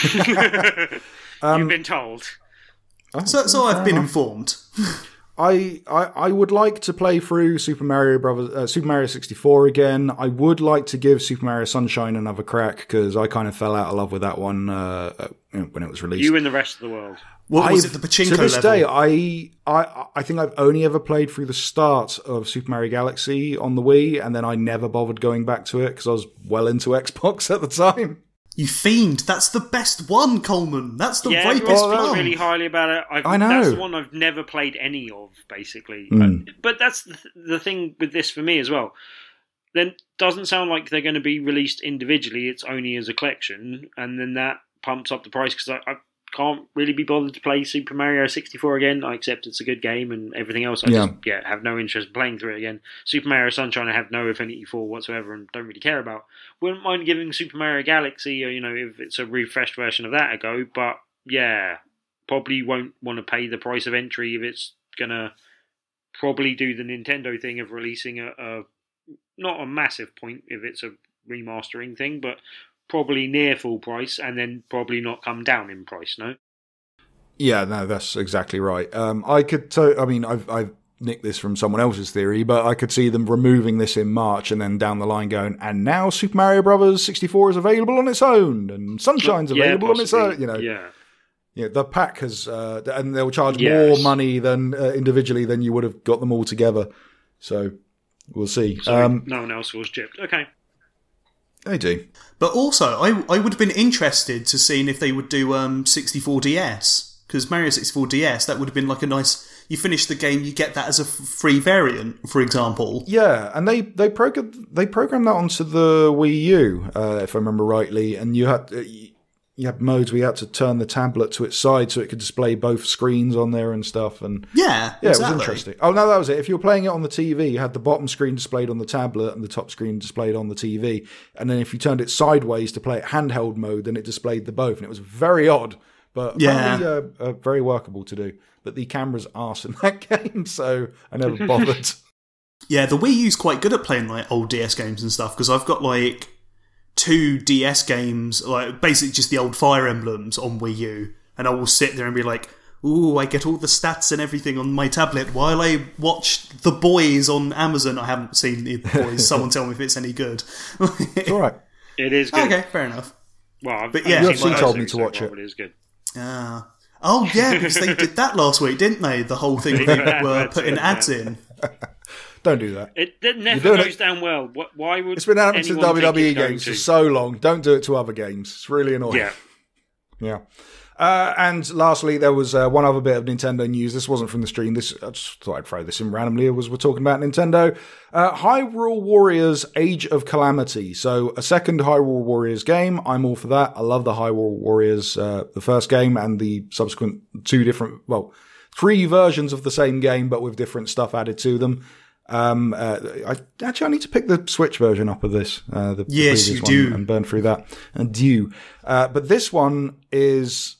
You've been told. so, so I've been informed. I, I I would like to play through Super Mario Brothers, uh, Super Mario sixty-four again. I would like to give Super Mario Sunshine another crack because I kind of fell out of love with that one uh, uh, when it was released. You and the rest of the world. What was I've- it, the Pachinko to this level? day, I, I I think I've only ever played through the start of Super Mario Galaxy on the Wii, and then I never bothered going back to it because I was well into Xbox at the time. You fiend, that's the best one, Coleman. That's the Yeah, rapist everyone one. spoke really highly about it. I've, I know. That's the one I've never played any of, basically. Mm. But, but that's the, the thing with this for me as well. Then doesn't sound like they're going to be released individually. It's only as a collection, and then that pumps up the price because I, I can't really be bothered to play Super Mario sixty-four again. I accept it's a good game and everything else. I Yeah. just yeah have no interest in playing through it again. Super Mario Sunshine I have no affinity for whatsoever and don't really care about. Wouldn't mind giving Super Mario Galaxy, or you know, if it's a refreshed version of that, a go. But yeah, probably won't want to pay the price of entry if it's gonna probably do the Nintendo thing of releasing a, a not a massive point if it's a remastering thing, but probably near full price, and then probably not come down in price. No. Yeah, no, that's exactly right. Um, I could. To- I mean, I've, I've nicked this from someone else's theory, but I could see them removing this in March and then down the line going, and now Super Mario Brothers sixty-four is available on its own, and Sunshine's yeah, available on its own. You know, yeah. Yeah, the pack has, uh, and they'll charge Yes. more money than uh, individually than you would have got them all together. So we'll see. So um, no one else was gypped. Okay. they do. But also, I I would have been interested to see if they would do um sixty-four D S, because Mario sixty-four D S, that would have been like a nice. You finish the game, you get that as a f- free variant, for example. Yeah, and they they programmed they programmed that onto the Wii U, uh, if I remember rightly, and you had. Uh, You had modes where you had to turn the tablet to its side so it could display both screens on there and stuff. And Yeah, yeah, exactly. it was interesting. Oh, no, that was it. If you were playing it on the T V, you had the bottom screen displayed on the tablet and the top screen displayed on the T V. And then if you turned it sideways to play it handheld mode, then it displayed the both. And it was very odd, but Yeah. apparently, uh, uh, very workable to do. But the camera's arse in that game, so I never bothered. Yeah, the Wii U's quite good at playing like old D S games and stuff, because I've got like two D S games, like basically just the old Fire Emblems on Wii U, and I will sit there and be like, ooh, I get all the stats and everything on my tablet while I watch The Boys on Amazon. I haven't seen The Boys. Someone tell me if it's any good. It's all right. It is good. Okay, fair enough. Well, I've, But I've yeah, seen U F C most told of me it to so watch far, it. but It is good. Ah. Oh, yeah, because they did that last week, didn't they? The whole thing where they were putting ads in. Don't do that. It, it never doing goes it- down well. Wh- Why would It's been happening to anyone W W E think it's going games for to? so long. Don't do it to other games. It's really annoying. Yeah. Yeah. Uh, and lastly, there was uh, one other bit of Nintendo news. This wasn't from the stream. This I just thought I'd throw this in randomly as we're talking about Nintendo. Uh, Hyrule Warriors Age of Calamity. So a second Hyrule Warriors game. I'm all for that. I love the Hyrule Warriors, uh, the first game and the subsequent two different, well, three versions of the same game, but with different stuff added to them. Um, uh, I actually I need to pick the Switch version up of this. Uh, the, Yes, the you previous one do. and burn through that. And do. Uh, but this one is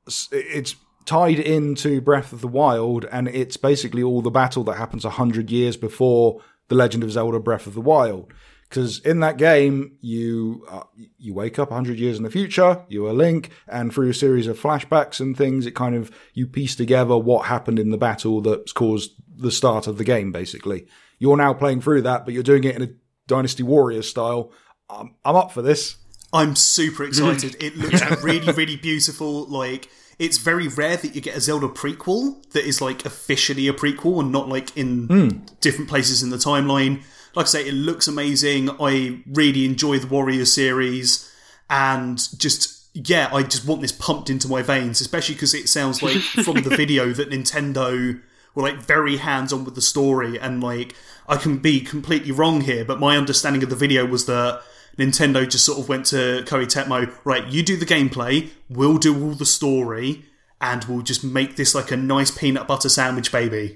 it's tied into Breath of the Wild, and it's basically all the battle that happens a hundred years before The Legend of Zelda: Breath of the Wild. Because in that game, you uh, you wake up a hundred years in the future, you are Link, and through a series of flashbacks and things, it kind of, you piece together what happened in the battle that's caused the start of the game, basically. You're now playing through that, but you're doing it in a Dynasty Warriors style. I'm, I'm up for this. I'm super excited. It looks really, really beautiful. Like, it's very rare that you get a Zelda prequel that is, like, officially a prequel and not, like, in Mm. different places in the timeline. Like I say, it looks amazing. I really enjoy the Warrior series. And just, yeah, I just want this pumped into my veins, especially because it sounds like from the video that Nintendo were, like, very hands-on with the story. And, like, I can be completely wrong here, but my understanding of the video was that Nintendo just sort of went to Koei Tecmo, right, you do the gameplay, we'll do all the story, and we'll just make this like a nice peanut butter sandwich, baby.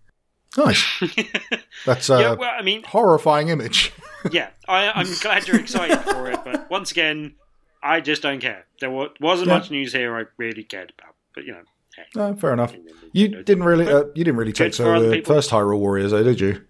Nice. That's a Yeah, well, I mean, horrifying image. yeah, I, I'm glad you're excited for it, but once again, I just don't care. There wa- wasn't Yeah. much news here I really cared about, but you know, hey. No, fair enough. You didn't really, uh, you didn't really take Good for to other the people. first Hyrule Warriors, though, did you?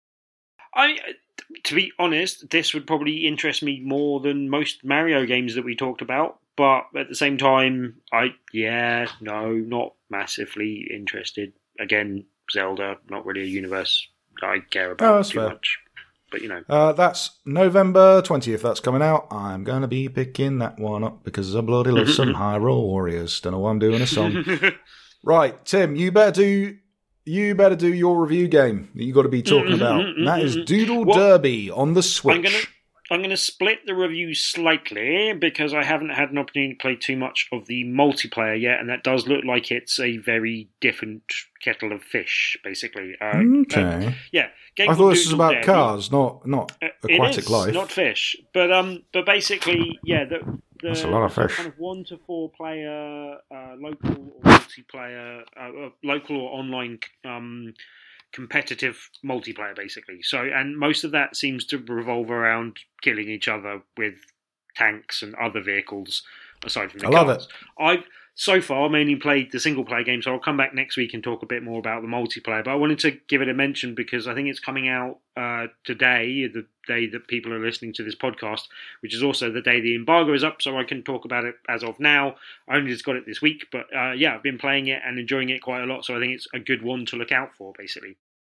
I, to be honest, this would probably interest me more than most Mario games that we talked about. But at the same time, I yeah, no, not massively interested. Again, Zelda, not really a universe that I care Oh, about that's too fair. much. But you know, Uh, that's November twentieth. That's coming out. I'm going to be picking that one up because I bloody love some Hyrule Warriors. Don't know why I'm doing a song. Right, Tim, you better do you better do your review game that you got to be talking about. And that is Doodle What- Derby on the Switch. I'm gonna I'm gonna split the review slightly because I haven't had an opportunity to play too much of the multiplayer yet, and that does look like it's a very different kettle of fish, basically. Uh, Okay. uh, yeah, game I thought called this was Doodle about Derby. cars, not not Uh, aquatic it is, life. not fish. But um, but basically, yeah, the, the That's a lot of the fish. kind of one to four player, uh, local or multiplayer, uh, uh, local or online um, competitive multiplayer, basically. So, and most of that seems to revolve around killing each other with tanks and other vehicles, aside from the I love cars. it. I've so far mainly played the single player game, so I'll come back next week and talk a bit more about the multiplayer. But I wanted to give it a mention because I think it's coming out uh, today, the day that people are listening to this podcast, which is also the day the embargo is up, so I can talk about it as of now. I only just got it this week, but uh, yeah, I've been playing it and enjoying it quite a lot, so I think it's a good one to look out for, basically.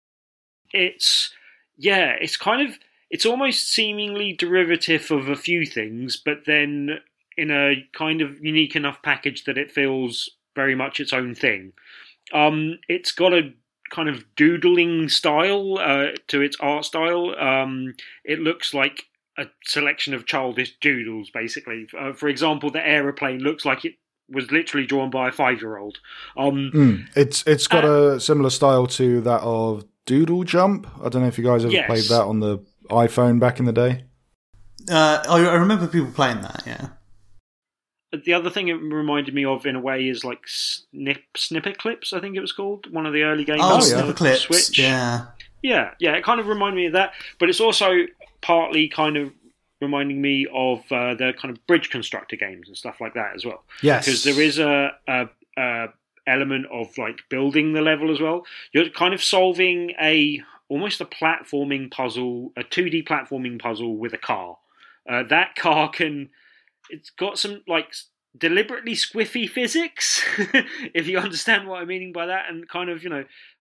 It's, yeah, it's kind of, it's almost seemingly derivative of a few things, but then in a kind of unique enough package that it feels very much its own thing. Um, it's got a kind of doodling style uh, to its art style. Um, it looks like a selection of childish doodles, basically. Uh, for example, the aeroplane looks like it was literally drawn by a five-year-old. Um, mm, it's it's got uh, a similar style to that of Doodle Jump. I don't know if you guys ever yes. played that on the iPhone back in the day. Uh, I, I remember people playing that, yeah. The other thing it reminded me of, in a way, is like snip, Snippet Clips, I think it was called. One of the early games Oh, on Snippet the Clips, Switch. yeah. Yeah, yeah, it kind of reminded me of that. But it's also partly kind of reminding me of uh, the kind of bridge constructor games and stuff like that as well. Yes. Because there is a, a, a element of like building the level as well. You're kind of solving a almost a platforming puzzle, a two D platforming puzzle with a car. Uh, that car can... It's got some, like, deliberately squiffy physics, if you understand what I'm meaning by that, and kind of, you know,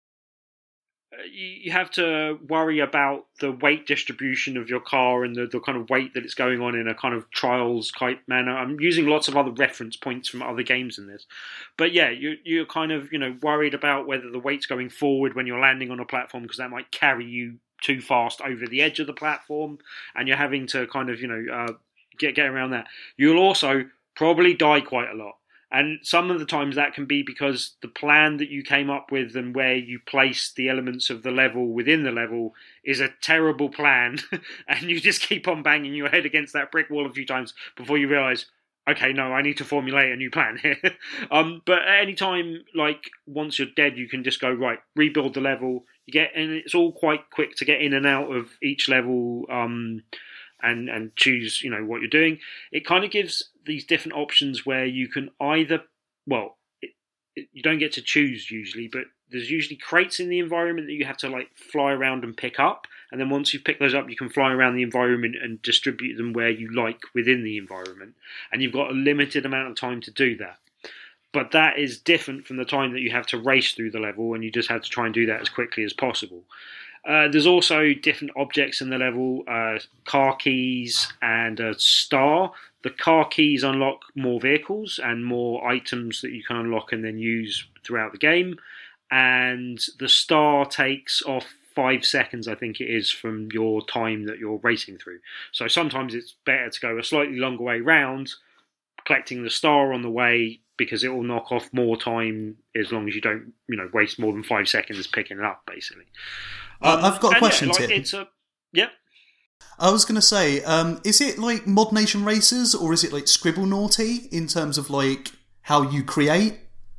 you, you have to worry about the weight distribution of your car and the, the kind of weight that it's going on in a kind of trials type manner. I'm using lots of other reference points from other games in this. But yeah, you, you're kind of, you know, worried about whether the weight's going forward when you're landing on a platform, because that might carry you too fast over the edge of the platform, and you're having to kind of, you know, uh, Get get around that. You'll also probably die quite a lot. And some of the times that can be because the plan that you came up with and where you place the elements of the level within the level is a terrible plan. And you just keep on banging your head against that brick wall a few times before you realise, okay, no, I need to formulate a new plan here. um, but at any time, like, once you're dead, you can just go, right, rebuild the level. You get, and it's all quite quick to get in and out of each level. Um, and and choose, you know, what you're doing. It kind of gives these different options where you can either, well, it, it, you don't get to choose usually, but there's usually crates in the environment that you have to, like, fly around and pick up. And then once you've picked those up, you can fly around the environment and distribute them where you like within the environment. And you've got a limited amount of time to do that. But that is different from the time that you have to race through the level, and you just have to try and do that as quickly as possible. Uh, there's also different objects in the level, uh, car keys and a star. The car keys unlock more vehicles and more items that you can unlock and then use throughout the game. And the star takes off five seconds, I think it is, from your time that you're racing through. So sometimes it's better to go a slightly longer way round, collecting the star on the way, because it will knock off more time as long as you don't, you know, waste more than five seconds picking it up, basically. Um, I've got a question, yeah, like, Tim. It's a, yep. I was going to say, um, is it like Mod Nation Racers, or is it like Scribble Naughty in terms of like how you create?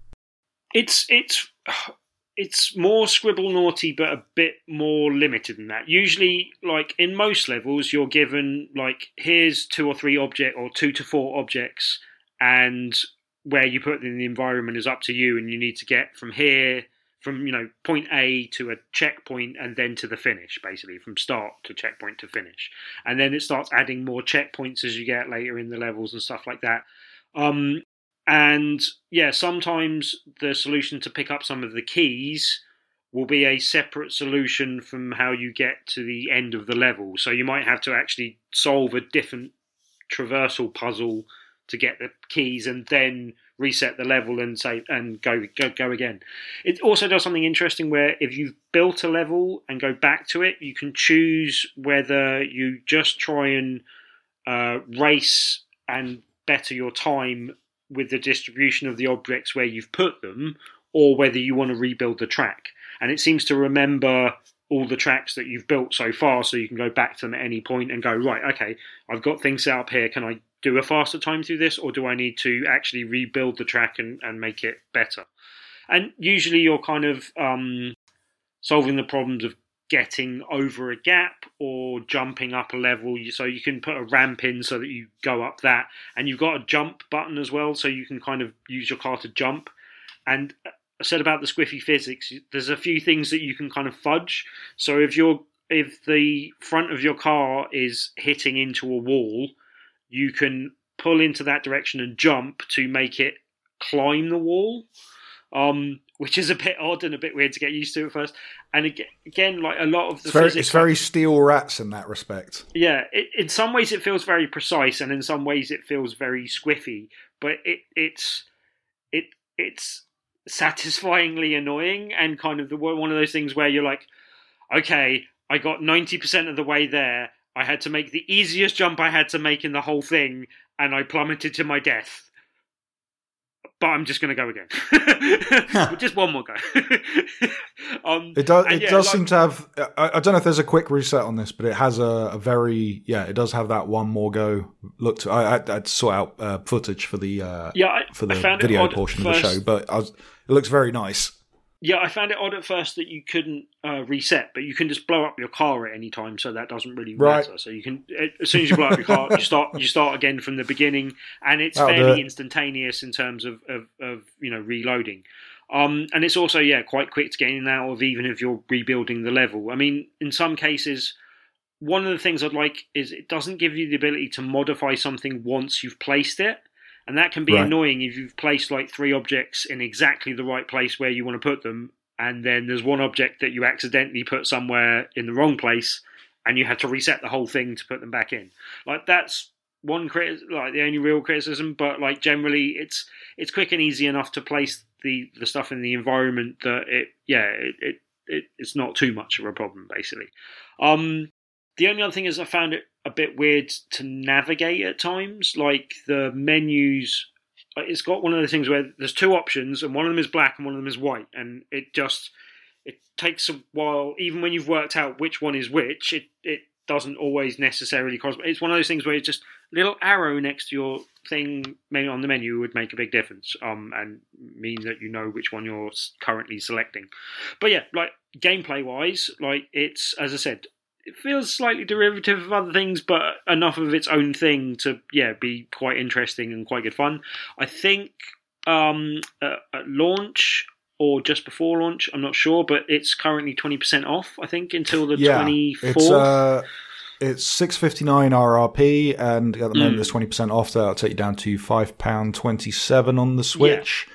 It's it's it's more Scribble Naughty, but a bit more limited than that. Usually, like in most levels, you're given like, here's two or three object or two to four objects, and where you put them in the environment is up to you, and you need to get from here. From, you know, point A to a checkpoint and then to the finish, basically, from start to checkpoint to finish. And then it starts adding more checkpoints as you get later in the levels and stuff like that. Um, and, yeah, sometimes the solution to pick up some of the keys will be a separate solution from how you get to the end of the level. So you might have to actually solve a different traversal puzzle to get the keys and then reset the level and say and go go go again. It also does something interesting where if you've built a level and go back to it, you can choose whether you just try and uh, race and better your time with the distribution of the objects where you've put them, or whether you want to rebuild the track. And it seems to remember all the tracks that you've built so far, so you can go back to them at any point and go, right, okay, I've got things set up here. Can I do a faster time through this, or do I need to actually rebuild the track and, and make it better? And usually you're kind of um, solving the problems of getting over a gap or jumping up a level. So you can put a ramp in so that you go up that. And you've got a jump button as well, so you can kind of use your car to jump. And I said about the squiffy physics, there's a few things that you can kind of fudge. So if you're if the front of your car is hitting into a wall, you can pull into that direction and jump to make it climb the wall, um, which is a bit odd and a bit weird to get used to at first. And ag- again, like a lot of the It's very, physics, it's very Steel Rats in that respect. yeah. It, in some ways, it feels very precise, and in some ways, it feels very squiffy. But it it's it it's satisfyingly annoying, and kind of the one of those things where you're like, okay, I got ninety percent of the way there. I had to make the easiest jump I had to make in the whole thing, and I plummeted to my death. But I'm just going to go again. Just one more go. um, It does. It yeah, does like, seem to have. I, I don't know if there's a quick reset on this, but it has a, a very yeah. It does have that one more go look to. I, I I'd sort out uh, footage for the uh, yeah, I, for the I found video it odd portion of first, the show, but I was, it looks very nice. Yeah, I found it odd at first that you couldn't uh, reset, but you can just blow up your car at any time, so that doesn't really Right. matter. So you can, as soon as you blow up your car, you start you start again from the beginning, and it's That'll do fairly it. instantaneous in terms of, of, of you know reloading. Um, and it's also yeah quite quick to get in and out of, even if you're rebuilding the level. I mean, in some cases, one of the things I'd like is it doesn't give you the ability to modify something once you've placed it. And that can be Right. annoying if you've placed like three objects in exactly the right place where you want to put them, and then there's one object that you accidentally put somewhere in the wrong place, and you had to reset the whole thing to put them back in. Like that's one criti- like the only real criticism, but like generally it's it's quick and easy enough to place the, the stuff in the environment that it yeah it, it, it it's not too much of a problem basically. Um, the only other thing is I found it a bit weird to navigate at times. Like the menus, it's got one of those things where there's two options, and one of them is black and one of them is white, and it just it takes a while. Even when you've worked out which one is which, it it doesn't always necessarily correspond. It's one of those things where it's just a little arrow next to your thing on the menu would make a big difference, um, and mean that you know which one you're currently selecting. But yeah, like gameplay wise, like it's as I said. It feels slightly derivative of other things, but enough of its own thing to, yeah, be quite interesting and quite good fun. I think um, at, at launch or just before launch, I'm not sure, but it's currently twenty percent off, I think, until the Yeah, twenty-fourth. it's uh, it's six fifty nine R R P, and at the moment Mm. there's twenty percent off. That'll take you down to five pound twenty seven on the Switch.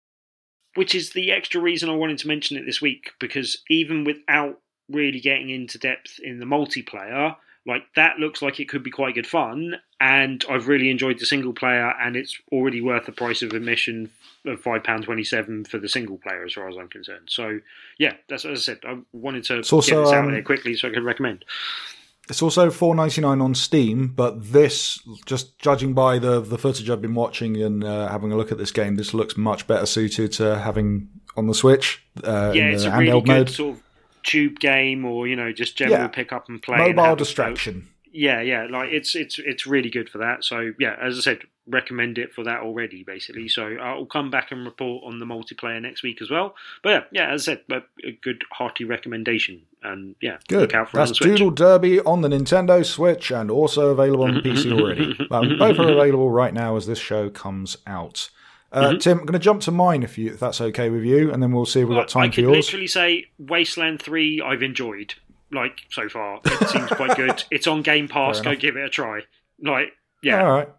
Which is the extra reason I wanted to mention it this week, because even without really getting into depth in the multiplayer, like that looks like it could be quite good fun, and I've really enjoyed the single player, and it's already worth the price of admission of five pounds twenty-seven for the single player as far as I'm concerned. So yeah, that's as I said, I wanted to also, get this out um, there quickly so I could recommend. It's also four ninety nine on Steam, but this, just judging by the the footage I've been watching and uh, having a look at this game, this looks much better suited to having on the Switch. Uh, Yeah, in it's the a really handheld good mode. sort of tube game, or you know, just general Yeah. pick up and play. and Mobile have- distraction. Yeah, yeah, like it's it's it's really good for that. So yeah, as I said, recommend it for that already, basically. So I'll come back and report on the multiplayer next week as well. But yeah, yeah, as I said, a, a good hearty recommendation, and yeah, Good. look out for That's it on the Switch. Doodle Derby on the Nintendo Switch and also available on the P C already. Um, both are available right now as this show comes out. Uh, Mm-hmm. Tim, I'm going to jump to mine if you if that's okay with you, and then we'll see if we've got time I for could yours. literally say Wasteland three I've enjoyed, like, so far. It seems quite good. It's on Game Pass, Fair go enough. give it a try. Like, yeah. All right.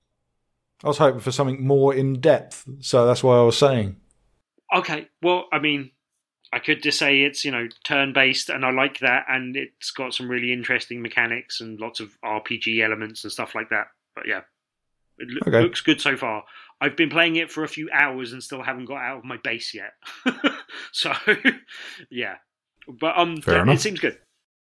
I was hoping for something more in depth, so that's why I was saying. Okay, well, I mean, I could just say it's, you know, turn-based, and I like that, and it's got some really interesting mechanics and lots of R P G elements and stuff like that. But yeah, it lo- Okay. looks good so far. I've been playing it for a few hours and still haven't got out of my base yet. So, yeah. But um, Fair yeah, enough. it seems good.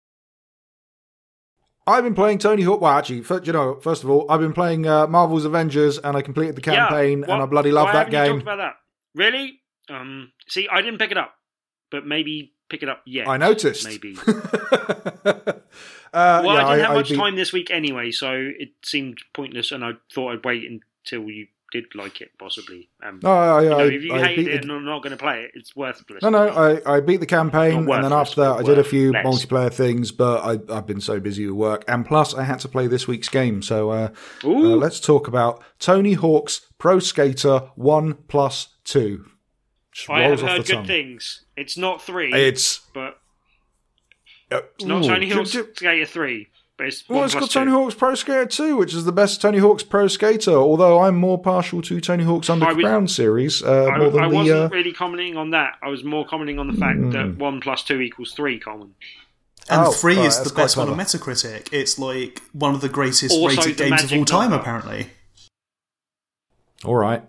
I've been playing Tony Hawk. Well, actually, for, you know, first of all, I've been playing uh, Marvel's Avengers, and I completed the campaign, Yeah, what- and I bloody love why that haven't you game. talked about that? Really? Um, see, I didn't pick it up, but maybe pick it up yet. I noticed. Maybe. uh, Well, yeah, I didn't have much beat- time this week anyway, so it seemed pointless, and I thought I'd wait until you did like it, possibly. Um, No, I, you know, I, if you I hated beat it the- and are not going to play it, it's worthless. No, no, I, I beat the campaign, Not and then worthless, after that, but I did a few worthless. multiplayer things, but I, I've been so busy with work. And plus, I had to play this week's game. So uh, uh, Ooh. let's talk about Tony Hawk's Pro Skater one plus two. Just I have rolls off heard the good tongue. things. It's not three, It's, but uh, it's not ooh, Tony j- Hawk's j- Skater three, But it's Well, one it's plus got Tony two. Hawk's Pro Skater two, which is the best Tony Hawk's Pro Skater, although I'm more partial to Tony Hawk's Underground series uh, I, more than I the... wasn't Uh, really commenting on that. I was more commenting on the fact Mm. that one plus two equals three common. And Oh, three right, is the that's quite best one on clever. Metacritic. It's like one of the greatest Also rated the games of magic all time, number. apparently. All right.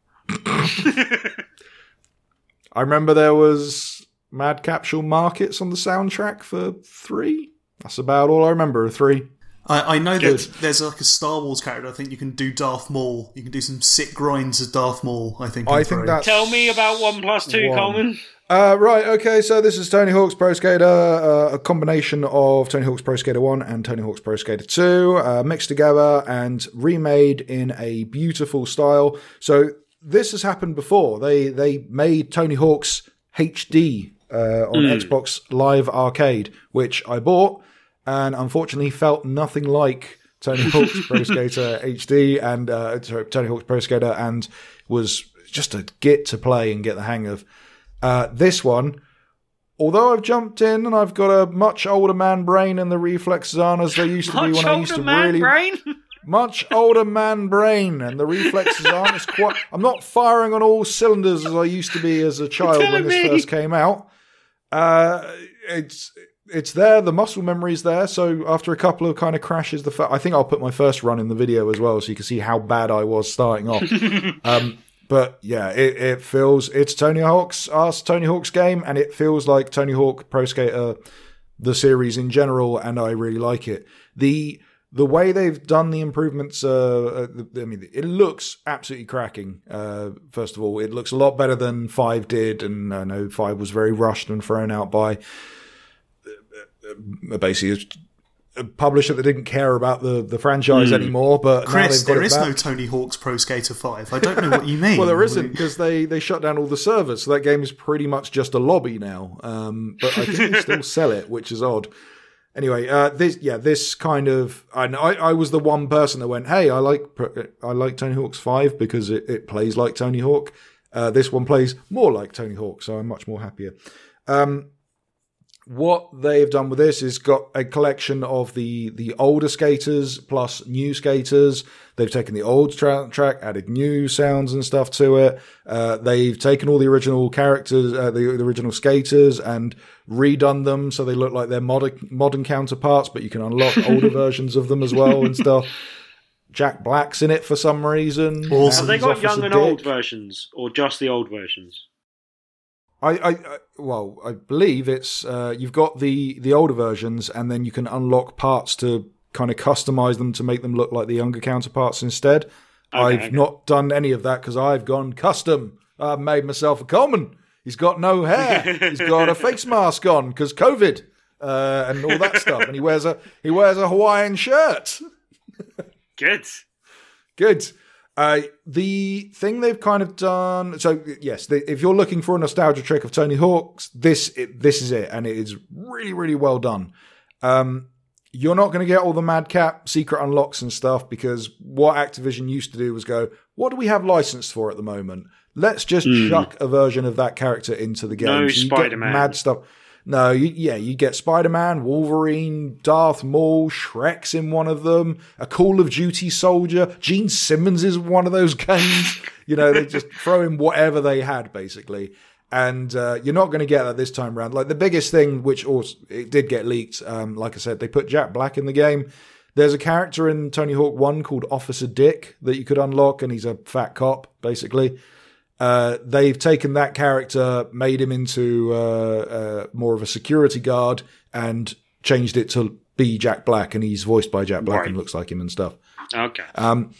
I remember there was Mad Capsule Markets on the soundtrack for three. That's about all I remember of three. I, I know Good. that there's like a Star Wars character. I think you can do Darth Maul. You can do some sick grinds as Darth Maul, I think. in I think three. that's... Tell me about one plus two One. common. Uh, right, okay, so this is Tony Hawk's Pro Skater, uh, a combination of Tony Hawk's Pro Skater one and Tony Hawk's Pro Skater two, uh, mixed together and remade in a beautiful style. So this has happened before. They they made Tony Hawk's H D uh, on Mm. Xbox Live Arcade, which I bought, and unfortunately felt nothing like Tony Hawk's Pro Skater H D and uh, sorry, Tony Hawk's Pro Skater, and was just a git to play and get the hang of. Uh, this one, although I've jumped in and I've got a much older man brain and the reflexes aren't as they used to be Much when I used older to man really brain. much older man brain and the reflexes aren't as quite. I'm not firing on all cylinders as I used to be as a child when telling this me? first came out. Uh, it's it's there. The muscle memory's there. So after a couple of kind of crashes, the fa- I think I'll put my first run in the video as well, so you can see how bad I was starting off. um, But yeah, it, it feels, it's Tony Hawk's, us Tony Hawk's game, and it feels like Tony Hawk Pro Skater, the series in general, and I really like it. The the way they've done the improvements, uh, I mean, it looks absolutely cracking. Uh, first of all, it looks a lot better than five did, and I know five was very rushed and thrown out by uh, basically a publisher that didn't care about the, the franchise anymore. But now Chris, they've got there it is back. no Tony Hawk's Pro Skater five. I don't know what you mean. Well, there isn't, because they, they shut down all the servers, so that game is pretty much just a lobby now. Um, but I think they still sell it, which is odd. Anyway, uh, this yeah, this kind of I, I I was the one person that went, hey, I like I like Tony Hawk's five because it, it plays like Tony Hawk. Uh, this one plays more like Tony Hawk, so I'm much more happier. Um, what they've done with this is got a collection of the, the older skaters plus new skaters. They've taken the old tra- track, added new sounds and stuff to it. Uh, they've taken all the original characters, uh, the, the original skaters, and redone them so they look like their modern, modern counterparts, but you can unlock older versions of them as well and stuff. Jack Black's in it for some reason. Awesome. Have they He's got Officer young and Dick. old versions, or just the old versions? I, I, I well, I believe it's uh, you've got the the older versions, and then you can unlock parts to kind of customize them to make them look like the younger counterparts instead. Okay, I've okay. not done any of that because I've gone custom. I've made myself a common. He's got no hair. He's got a face mask on because COVID uh, and all that stuff, and he wears a he wears a Hawaiian shirt. Good. Good. Uh, the thing they've kind of done, so yes, they, if you're looking for a nostalgia trick of Tony Hawk's, this it, this is it, and it is really, really well done. Um, you're not going to get all the madcap secret unlocks and stuff because what Activision used to do was go, what do we have licensed for at the moment? Let's just Mm. chuck a version of that character into the game. No so you get Spider-Man. mad stuff. No, you, yeah, you get Spider-Man, Wolverine, Darth Maul, Shrek's in one of them, a Call of Duty soldier, Gene Simmons is one of those games. You know, they just throw in whatever they had, basically. And uh, you're not going to get that this time around. Like, the biggest thing, which also, it did get leaked, um, like I said, they put Jack Black in the game. There's a character in Tony Hawk one called Officer Dick that you could unlock, and he's a fat cop, basically. Uh, they've taken that character, made him into uh, uh, more of a security guard, and changed it to be Jack Black, and he's voiced by Jack Black Right. and looks like him and stuff. Okay. Um,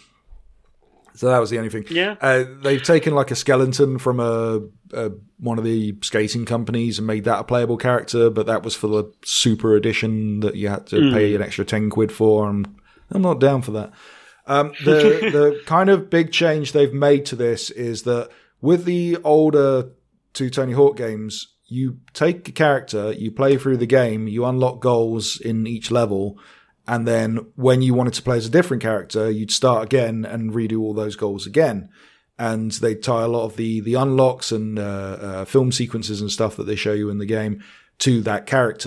so that was the only thing. Yeah. Uh, they've taken like a skeleton from a, a one of the skating companies and made that a playable character, but that was for the super edition that you had to Mm. pay an extra ten quid for, and I'm not down for that. Um, the the kind of big change they've made to this is that with the older two Tony Hawk games, you take a character, you play through the game, you unlock goals in each level, and then when you wanted to play as a different character, you'd start again and redo all those goals again. And they tie a lot of the, the unlocks and uh, uh, film sequences and stuff that they show you in the game to that character.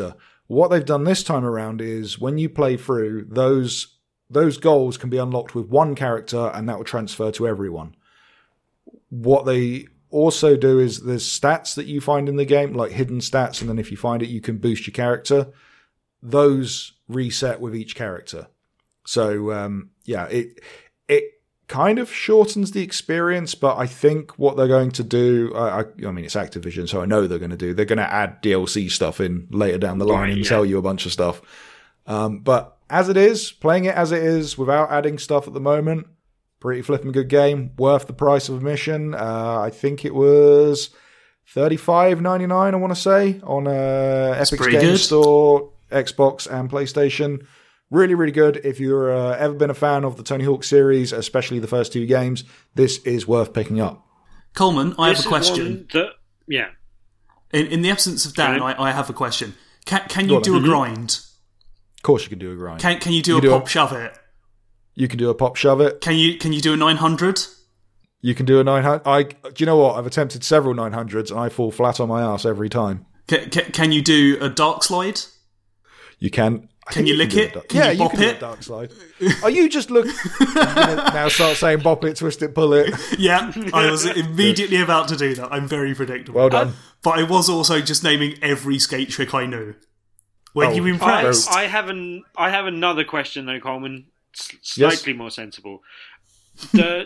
What they've done this time around is when you play through, those those goals can be unlocked with one character, and that will transfer to everyone. What they also do is there's stats that you find in the game, like hidden stats, and then if you find it, you can boost your character. Those reset with each character. So, um, yeah, it it kind of shortens the experience, but I think what they're going to do, I, I, I mean, it's Activision, so I know they're going to do, they're going to add D L C stuff in later down the line Right, and yeah. tell you a bunch of stuff. Um, but as it is, playing it as it is, without adding stuff at the moment, pretty flipping good game, worth the price of admission. Uh, I think it was thirty-five ninety-nine, I want to say, on uh, Epic's pretty Game good. Store, Xbox and PlayStation. Really, really good. If you've uh, ever been a fan of the Tony Hawk series, especially the first two games, this is worth picking up. Coleman, I This have a is question. one That, yeah. In, in the absence of Dan, Okay. I, I have a question. Can, can Go you on do then. a grind? Of course, you can do a grind. Can can you do You a do pop a- shove it? You can do a pop shove it. Can you can you do a nine hundred? You can do a nine hundred. I. Do you know what? I've attempted several nine hundreds, and I fall flat on my ass every time. Can, can, can you do a dark slide? You can. I Can think you lick do a it? dark- Can yeah, you bop can do it? a dark slide. Are you just look? You're gonna now start saying bop it, twist it, pull it. Yeah, I was immediately about to do that. I'm very predictable. Well done. But I was also just naming every skate trick I knew. Were Oh. you I, impressed? I have an I have another question though, Coleman. S- slightly more sensible. The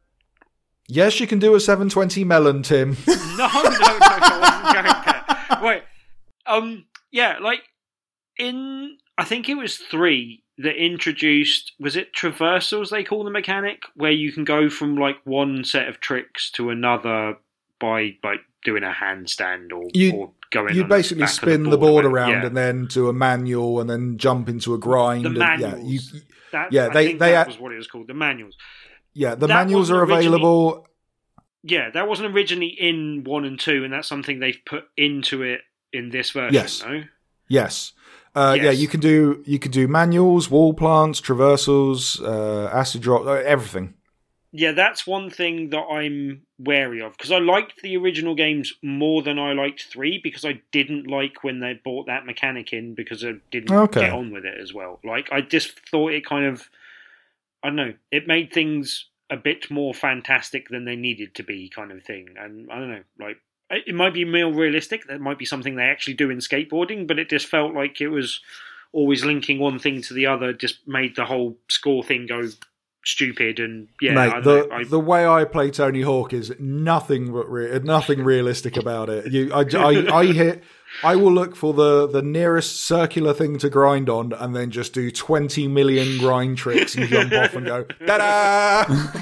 Yes, you can do a seven twenty melon, Tim. no, no, no, no, I wasn't going there. Wait, um, yeah, like in I think it was three that introduced, was it traversals they call the mechanic, where you can go from like one set of tricks to another by like doing a handstand or, You- or going. You on the basically back of spin the board, board around yeah. and then to a manual and then jump into a grind. The and, manuals. yeah, you, That, yeah, I they- think they that a- was what it was called, the manuals. yeah, the That manuals are wasn't originally- available. Yeah, that wasn't originally in one and two, and that's something they've put into it in this version. Yes. No? Yes. Uh, Yeah, Yes. you can do you can do manuals, wall plants, traversals, uh, acid drop, uh, everything. Yeah, that's one thing that I'm wary of, because I liked the original games more than I liked three, because I didn't like when they brought that mechanic in, because I didn't Okay. get on with it as well. Like, I just thought it kind of, I don't know, it made things a bit more fantastic than they needed to be, kind of thing. And I don't know, like, it might be more realistic, that might be something they actually do in skateboarding, but it just felt like it was always linking one thing to the other, just made the whole score thing go stupid. And yeah, Mate, I, the I, the way I play Tony Hawk is nothing but re- nothing realistic about it. You, I, I, I hit. I will look for the, the nearest circular thing to grind on, and then just do twenty million grind tricks and jump off and go da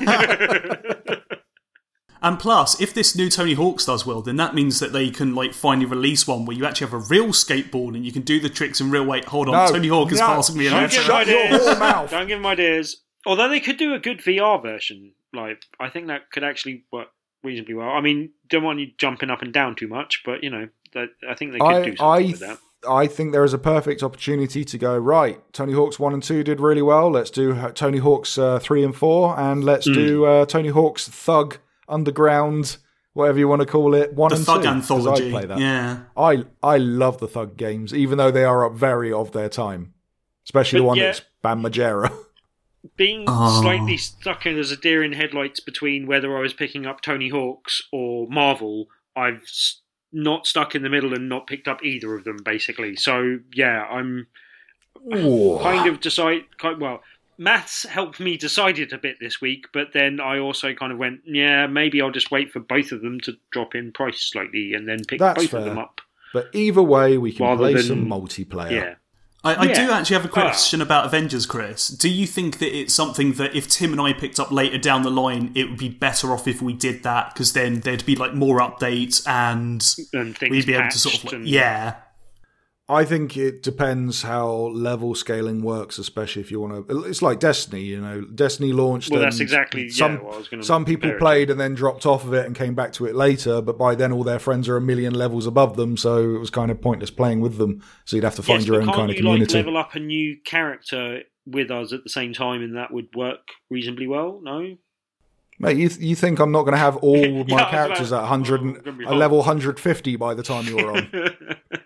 da. And plus, if this new Tony Hawk's does well, then that means that they can like finally release one where you actually have a real skateboard and you can do the tricks in real. Wait, hold on, No, Tony Hawk is no, passing me an don't answer. give them Shut your ideas. whole mouth. Don't give them ideas. Although they could do a good V R version. Like, I think that could actually work reasonably well. I mean, don't want you jumping up and down too much, but you know, that, I think they could I do something I with that. I think there is a perfect opportunity to go right. Tony Hawk's one and two did really well. Let's do uh, Tony Hawk's uh, three and four, and let's Mm. do uh, Tony Hawk's Thug Underground, whatever you want to call it, one The and Thug two. 'cause anthology. I play that. Yeah. I I love the Thug games, even though they are very of their time, especially But the one yeah. that's Bam Margera. Being Oh. slightly stuck in as a deer in headlights between whether I was picking up Tony Hawk's or Marvel, I've s- not stuck in the middle and not picked up either of them, basically. So, yeah, I'm kind of decide. Kind, well, maths helped me decide it a bit this week, but then I also kind of went, yeah, maybe I'll just wait for both of them to drop in price slightly and then pick That's both fair. of them up. But either way, we can Rather play than- some multiplayer. Yeah. I, I Yeah. do actually have a question about Avengers, Chris. Do you think that it's something that if Tim and I picked up later down the line, it would be better off if we did that? Because then there'd be like more updates and And things we'd be able to sort of patched like, and- yeah. I think it depends how level scaling works, especially if you want to. It's like Destiny, you know. Destiny launched. Well, and that's exactly- yeah, some. what I was gonna some people compare it to. played and then dropped off of it and came back to it later, but by then all their friends are a million levels above them, so it was kind of pointless playing with them. So you'd have to find Yes, your but own can't kind of you, like, community. level up a new character with us at the same time, and that would work reasonably well? No. Mate, you you think I'm not going to have all of my Yeah, I was characters about- at one hundred, oh, and- I'm gonna be a hot. level one hundred fifty by the time you're on?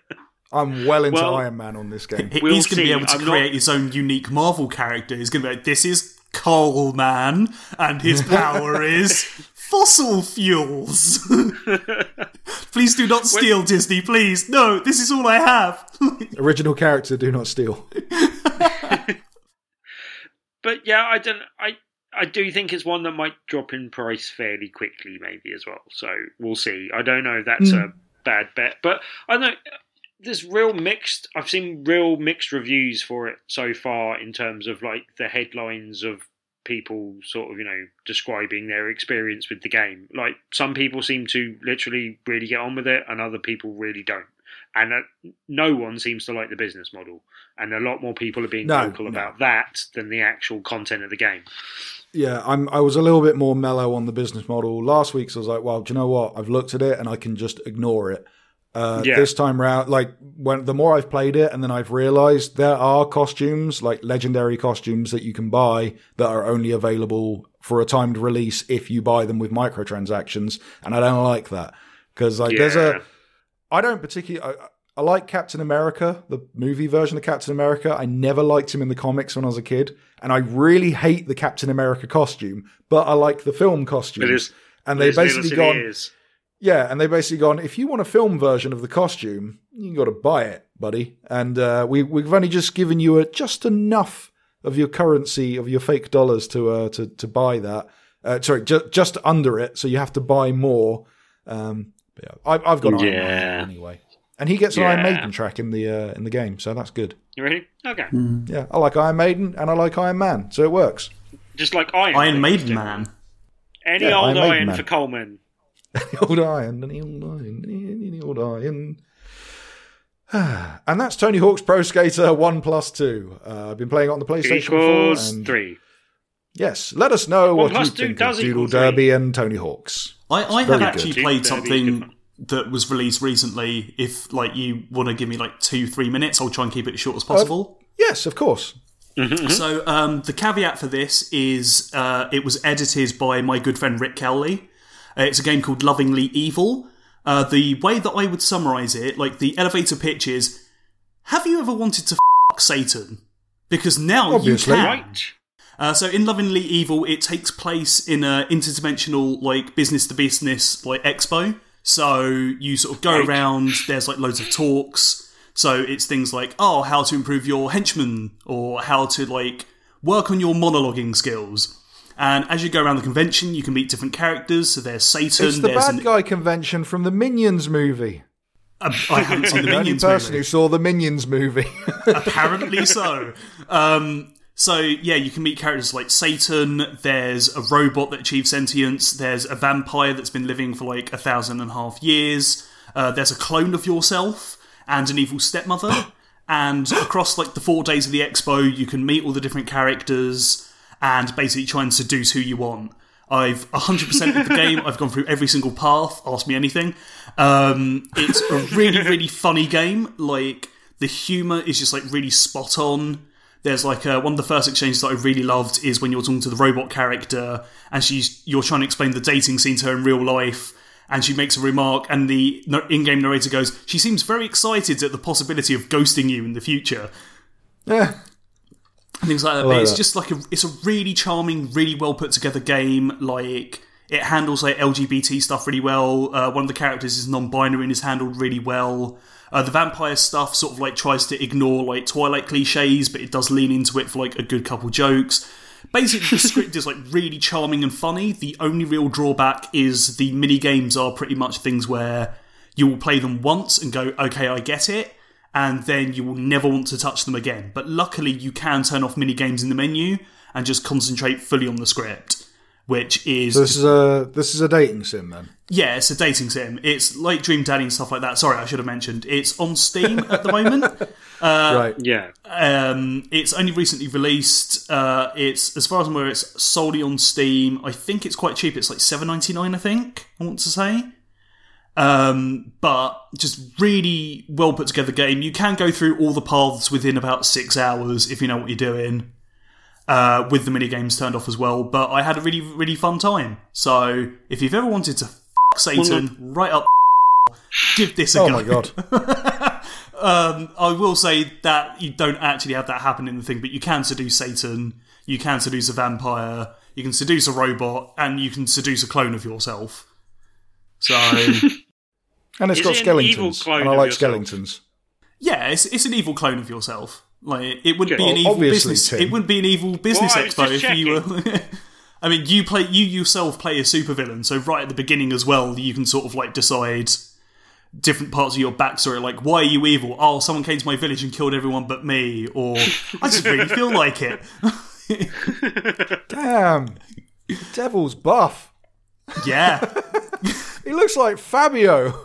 I'm well into Well, Iron Man on this game. We'll He's going to see. be able to I'm create not- his own unique Marvel character. He's going to be like, this is Coleman, and his power is fossil fuels. Please do not steal, Disney, please. No, this is all I have. Original character, do not steal. But yeah, I don't. I I do think it's one that might drop in price fairly quickly, maybe as well. So we'll see. I don't know if that's Mm. a bad bet, but I know there's real mixed. I've seen real mixed reviews for it so far in terms of like the headlines of people sort of, you know, describing their experience with the game. Like some people seem to literally really get on with it, and other people really don't. And uh, no one seems to like the business model. And a lot more people are being No, vocal no. about that than the actual content of the game. Yeah, I'm. I was a little bit more mellow on the business model last week. So I was like, well, do you know what? I've looked at it and I can just ignore it. Uh, Yeah. This time round, like when the more I've played it, and then I've realised there are costumes, like legendary costumes that you can buy that are only available for a timed release if you buy them with microtransactions, and I don't like that because like there's Yeah. a. I don't particularly. I, I like Captain America, the movie version of Captain America. I never liked him in the comics when I was a kid, and I really hate the Captain America costume. But I like the film costumes, It is- and With they his little basically silly gone. ears. Yeah, and they basically gone, if you want a film version of the costume, you got to buy it, buddy. And uh, we, we've only just given you a, just enough of your currency, of your fake dollars to uh, to, to buy that. Uh, sorry, ju- just under it, so you have to buy more. Um, but yeah, I, I've got Iron Yeah. Man anyway. And he gets an Yeah. Iron Maiden track in the uh, in the game, so that's good. You ready? Okay. Yeah, I like Iron Maiden, and I like Iron Man, so it works. Just like Iron, Iron Maiden, Maiden Man. Any Yeah, old Iron Maiden iron Man. for Coleman. old iron, any old iron, any old iron. And that's Tony Hawk's Pro Skater one plus two. Uh, I've been playing it on the PlayStation Equals four. And three. yes, let us know One what you plus two think does of equal Doodle three. Derby and Tony Hawk's. I, I have very actually good. played Derby, good something fun. that was released recently. If like you want to give me like two, three minutes, I'll try and keep it as short as possible. Yes, of course. So um, the caveat for this is uh, it was edited by my good friend Rick Cowley. Uh, it's a game called Lovingly Evil. Uh, the way that I would summarise it, like the elevator pitch is, have you ever wanted to f*** Satan? Because now Obviously. you can. Right. Uh, so in Lovingly Evil, it takes place in a interdimensional, like business to business, like expo. So you sort of go Right. around. There's like loads of talks. So it's things like, oh, how to improve your henchman, or how to like work on your monologuing skills. And as you go around the convention, you can meet different characters. So there's Satan. It's the there's bad an, guy convention from the Minions movie. uh, I haven't seen the The only Minions person movie. who saw the Minions movie. Apparently so. Um, so yeah, you can meet characters like Satan. There's a robot that achieves sentience. There's a vampire that's been living for like a thousand and a half years. Uh, there's a clone of yourself and an evil stepmother. And across like the four days of the expo, you can meet all the different characters and basically try and seduce who you want. I've one hundred percent of the game. I've gone through every single path. Ask me anything. Um, it's a really, really funny game. Like, the humour is just like really spot on. There's like uh, one of the first exchanges that I really loved is when you're talking to the robot character and she's you're trying to explain the dating scene to her in real life, and she makes a remark and the no- in-game narrator goes, she seems very excited at the possibility of ghosting you in the future. Yeah. Things like that. like But it's that. just like a, it's a really charming, really well put together game. Like, it handles like L G B T stuff really well. Uh, one of the characters is non-binary and is handled really well. Uh, the vampire stuff sort of like tries to ignore like Twilight cliches, but it does lean into it for like a good couple jokes. Basically, the script is like really charming and funny. The only real drawback is the mini games are pretty much things where you will play them once and go, okay, I get it, and then you will never want to touch them again. But luckily, you can turn off mini games in the menu and just concentrate fully on the script, which is So this is a this is a dating sim then. yeah, it's a dating sim. It's like Dream Daddy and stuff like that. Sorry, I should have mentioned. It's on Steam at the moment. right. Yeah. Um, it's only recently released. Uh, it's as far as I'm aware, it's solely on Steam. I think it's quite cheap. It's like seven ninety-nine, I think. I want to say. Um, but just really well put together game. You can go through all the paths within about six hours if you know what you're doing. Uh, with the mini games turned off as well. But I had a really really fun time. So if you've ever wanted to f*** Satan, right up, give this a Oh go. my god. Um, I will say that you don't actually have that happen in the thing, but you can seduce Satan, you can seduce a vampire, you can seduce a robot, and you can seduce a clone of yourself. So, and it's Is got it an evil skeletons, clone and I of like yourself? skeletons. yeah, it's it's an evil clone of yourself. Like it wouldn't Good. be an Well, evil obviously, business. Tim. It wouldn't be an evil business Well, I was expo just if you were. I mean, you play you yourself play a supervillain, so right at the beginning as well, you can sort of like decide different parts of your backstory, like why are you evil? Oh, someone came to my village and killed everyone but me, or I just really feel like it. Damn, the devil's buff. Yeah, He looks like Fabio.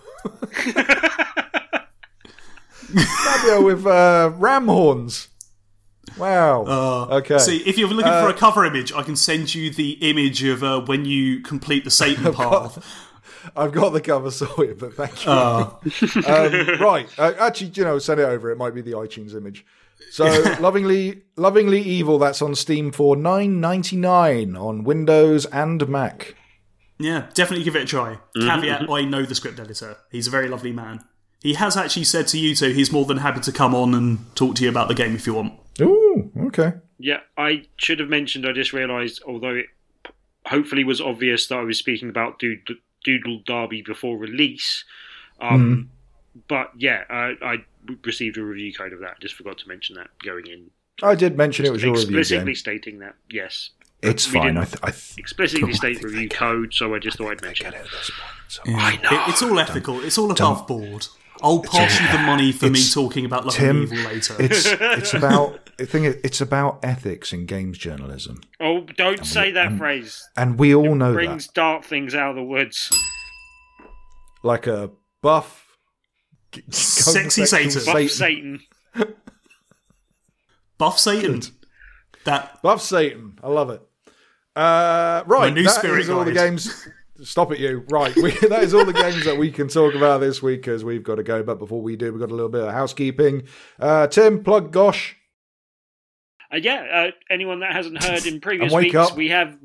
Fabio with uh, ram horns. Wow. Uh, okay. See, if you're looking Uh, for a cover image, I can send you the image of uh, when you complete the Satan path. I've got the cover sorted, but thank you. Uh, um, right. Uh, actually, you know, send it over. It might be the iTunes image. So, lovingly, lovingly evil. That's on Steam for nine ninety-nine on Windows and Mac. yeah, definitely give it a try. Mm-hmm. Caveat: I know the script editor. He's a very lovely man. He has actually said to you two he's more than happy to come on and talk to you about the game if you want. Ooh, okay. Yeah, I should have mentioned, I just realised, although it hopefully was obvious that I was speaking about Doodle, Doodle Derby before release. Um, mm. But yeah, uh, I received a review code of that. I just forgot to mention that going in. I did mention it was your review game. Explicitly stating that, yes. It's We fine. didn't I th- I th- explicitly I state think review they get code, so I just thought I'd mention get it. it at this point. So. I know. It, it's all ethical. It's all above board. I'll pass you the money for me It's- talking about Love Tim, and Evil later. It's it's about I think it, it's about ethics in games journalism, Oh, don't say that and- phrase. and we all know Brings that. dark things out of the woods. Like a buff, Sexy homosexual Satan. Buff Satan. Buff Satan. That Buff Satan. I love it. Uh, right, My new that spirit is all the guide. games. Stop it, you. Right, we, that is all the games that we can talk about this week because we've got to go. But before we do, we've got a little bit of housekeeping. Uh, Tim, plug Gosh. Uh, yeah, uh, anyone that hasn't heard in previous And wake weeks, up. we have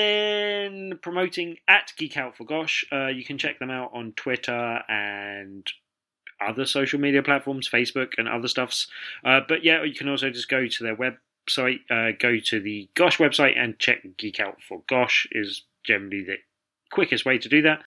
been promoting at Geek Out for Gosh. Uh, you can check them out on Twitter and other social media platforms, Facebook and other stuffs. Uh, but yeah, you can also just go to their website, uh, go to the Gosh website and check Geek Out for Gosh is generally the quickest way to do that.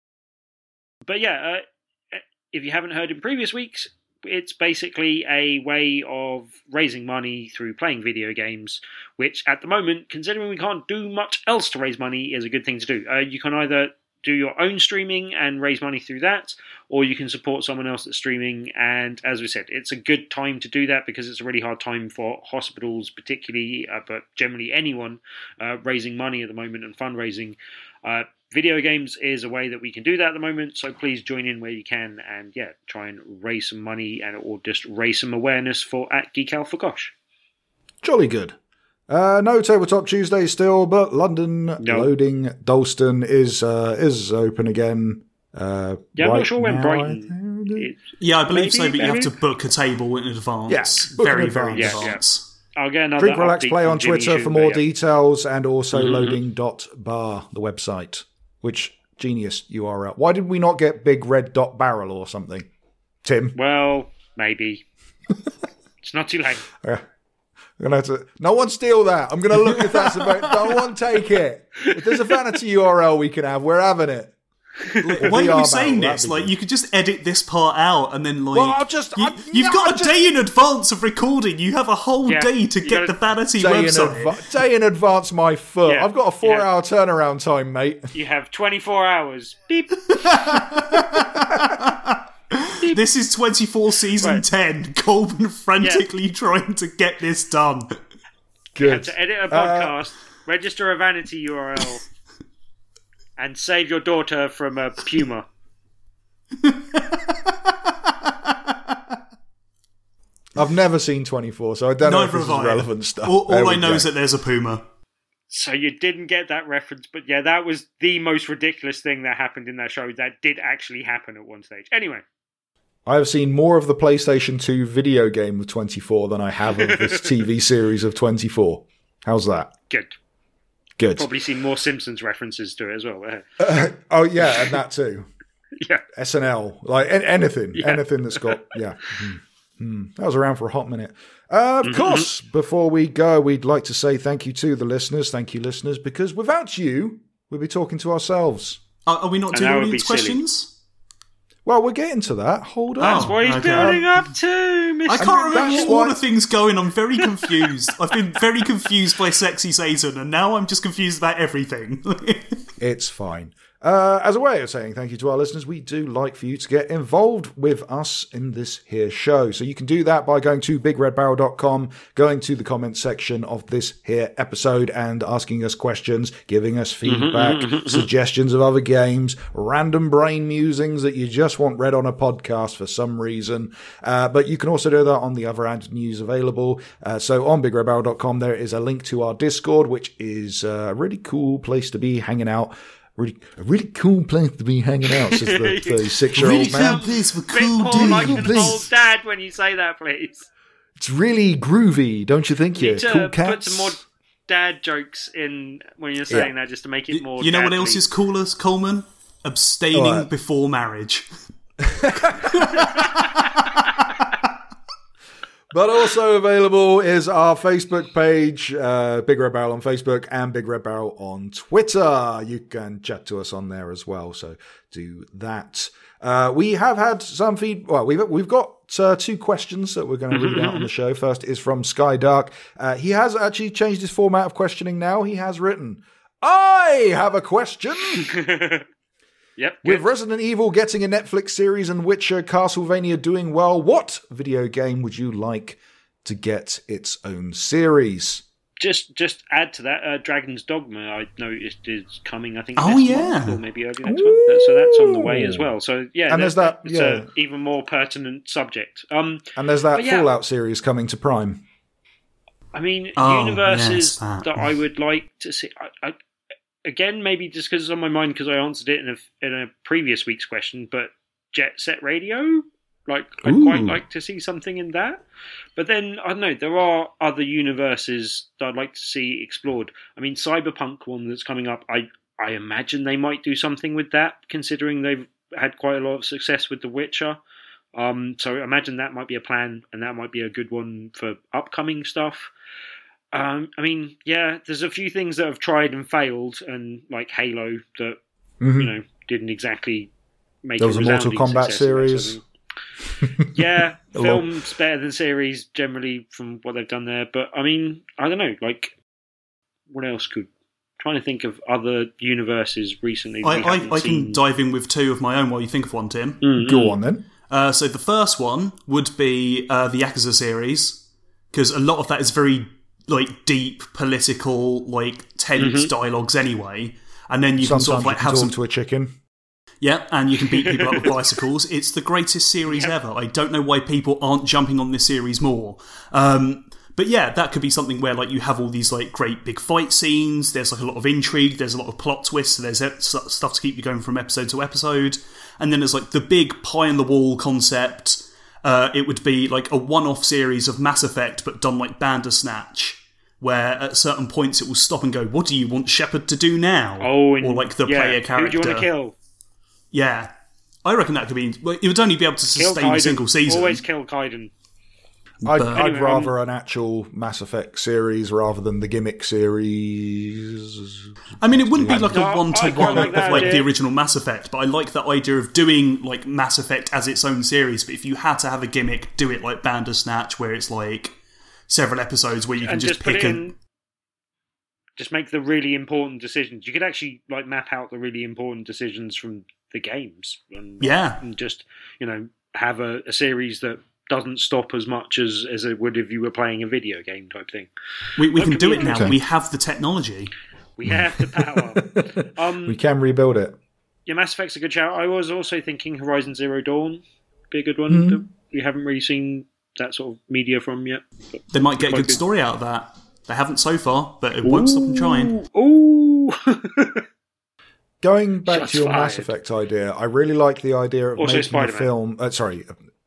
But yeah, uh, if you haven't heard in previous weeks, it's basically a way of raising money through playing video games, which at the moment, considering we can't do much else to raise money, is a good thing to do. Uh, you can either do your own streaming and raise money through that, or you can support someone else that's streaming. And as we said, it's a good time to do that because it's a really hard time for hospitals, particularly, uh, but generally anyone uh, raising money at the moment and fundraising. Uh, video games is a way that we can do that at the moment, so please join in where you can and yeah, try and raise some money and or just raise some awareness for at Geek Out for Gosh. Jolly good. Uh, no Tabletop Tuesday still, but London No. Loading Dalston is uh, is open again. Uh, Yeah, I'm right not sure when now, Brighton. I think. It, yeah, I believe Maybe, so, but you have maybe. to book a table in advance. Yeah, book in very, very advance. in Yeah, yeah. advance. I'll get another Drink, relax, update play from on Jimmy Twitter Choo, for but more yeah. details, and also Mhm. loading dot bar, the website, which genius U R L. Why did we not get big red dot barrel or something? Tim? Well, maybe. It's not too late. Uh, I'm gonna have to, no one steal that. I'm going to look if that's about. No one take it. If there's a vanity U R L we can have, we're having it. Why V are R you saying barrel, this? that'd be Like, good. you could just edit this part out and then, like... Well, I'll just- You, I- you've no, got I a just- day in advance of recording. You have a whole Yeah, day to you get gotta- the vanity Day in, website. adva- day in advance, my foot. Yeah, I've got a four-hour turnaround time, mate. You have twenty-four hours. Beep. This is twenty-four season Right. ten. Colburn frantically trying to get this done. You have Good. to edit a Uh, podcast, register a vanity U R L, and save your daughter from a puma. I've never seen twenty-four, so I don't know if Neither this have is I. relevant stuff. All, There all I we know go. is that there's a puma. So you didn't get that reference, but yeah, that was the most ridiculous thing that happened in that show that did actually happen at one stage. Anyway, I have seen more of the PlayStation two video game of twenty-four than I have of this T V series of twenty-four. How's that? good. Good. Probably seen more Simpsons references to it as well. Uh, Uh, oh yeah, and that too. yeah. S N L, like an- anything, Yeah. anything that's got yeah. Mhm. Hmm, that was around for a hot minute. Uh, of mm-hmm. course, before we go, we'd like to say thank you to the listeners. Thank you, listeners, because without you, we'd be talking to ourselves. Are, are we not doing audience questions? Well, we're getting to that. Hold on. That's what he's okay. building up to, Mister I can't remember That's all why- the things going. I'm very confused. I've been very confused by Sexy Satan, and now I'm just confused about everything. It's fine. Uh, as a way of saying thank you to our listeners, we do like for you to get involved with us in this here show. So you can do that by going to big red barrel dot com, going to the comments section of this here episode and asking us questions, giving us feedback, mm-hmm, suggestions of other games, random brain musings that you just want read on a podcast for some reason. Uh, but you can also do that on the other avenues available. Uh, so on big red barrel dot com, there is a link to our Discord, which is a really cool place to be hanging out. Really, a really cool place to be hanging out, says the thirty-six-year-old really man. Cool place for Bit cool more dudes. like an please. old dad when you say that, please. It's really groovy, don't you think? You Yeah, need to cool put cats. some more dad jokes in when you're saying Yeah. that, just to make it more. You know what dadly. else is cooler, Coleman? Abstaining What? before marriage. But also available is our Facebook page, uh, Big Red Barrel on Facebook and Big Red Barrel on Twitter. You can chat to us on there as well, so do that. Uh, we have had some feed. Well, we've we've got uh, two questions that we're going to read out on the show. First is from Skydark. Uh, he has actually changed his format of questioning now. He has written, "I have a question." Yep. With Good. Resident Evil getting a Netflix series and Witcher, Castlevania doing well, what video game would you like to get its own series? Just just add to that, uh, Dragon's Dogma, I noticed is coming, I think, Oh, next yeah. month, or maybe early next month. So that's on the way as well. So, yeah, And there's that- it's yeah. an even more pertinent subject. Um, And there's that But yeah. Fallout series coming to Prime. I mean, Oh, universes yes, that. that I would like to see... I, I, again, maybe just because it's on my mind because I answered it in a, in a previous week's question, but Jet Set Radio? Like, I'd Ooh. quite like to see something in that. But then, I don't know, there are other universes that I'd like to see explored. I mean, Cyberpunk one that's coming up, I, I imagine they might do something with that, considering they've had quite a lot of success with The Witcher. Um, so I imagine that might be a plan, and that might be a good one for upcoming stuff. Um, I mean, yeah, there's a few things that have tried and failed, and like Halo that, Mm-hmm. you know, didn't exactly make There was a a Mortal resounding Kombat success of that series. sort of thing. Yeah, A lot. films better than series generally from what they've done there. But I mean, I don't know. Like, what else could? Trying to think of other universes recently. that I, we I, haven't I seen. can dive in with two of my own while you think of one, Tim. Mm, Go mm. on then. Uh, so the first one would be uh, the Yakuza series, because a lot of that is very like deep political, like tense Mhm. dialogues anyway. And then you can Sometimes sort of like you can have talk some to a chicken. Yeah, and you can beat people up with bicycles. It's the greatest series Yep. ever. I don't know why people aren't jumping on this series more. Um, but yeah, that could be something where like you have all these like great big fight scenes. There's like a lot of intrigue. There's a lot of plot twists. So there's e- s- stuff to keep you going from episode to episode. And then there's like the big pie in the wall concept. Uh, it would be like a one-off series of Mass Effect, but done like Bandersnatch, where at certain points it will stop and go, "What do you want Shepard to do now?" Oh, and, or like the yeah, player character. Who do you want to kill? Yeah, I reckon that could be. Well, it would only be able to Kill sustain a Kaiden. single season. Always kill Kaiden. I'd, But- I'd Anyway, rather an actual Mass Effect series rather than the gimmick series. I mean, it wouldn't be like No, a I one-to-one quite like of that like the idea. original Mass Effect, but I like that idea of doing like Mass Effect as its own series. But if you had to have a gimmick, do it like Bandersnatch, where it's like several episodes where you can And just, just put pick it and in. Just make the really important decisions. You could actually like map out the really important decisions from the games, and Yeah. and just you know have a, a series that doesn't stop as much as as it would if you were playing a video game type thing. we, we That can could do be it now. interesting. We have the technology. We have the power. um, We can rebuild it. yeah, Mass Effect's a good shout. I was also thinking Horizon Zero Dawn be a good one Mhm. that we haven't really seen that sort of media from yet. But They might get a quite good good. story out of that. They haven't so far, but it won't stop them trying. Ooh. Going back Shots to your fired. Mass Effect idea, I really like the idea of Also making Spider-Man. a film. Uh, sorry.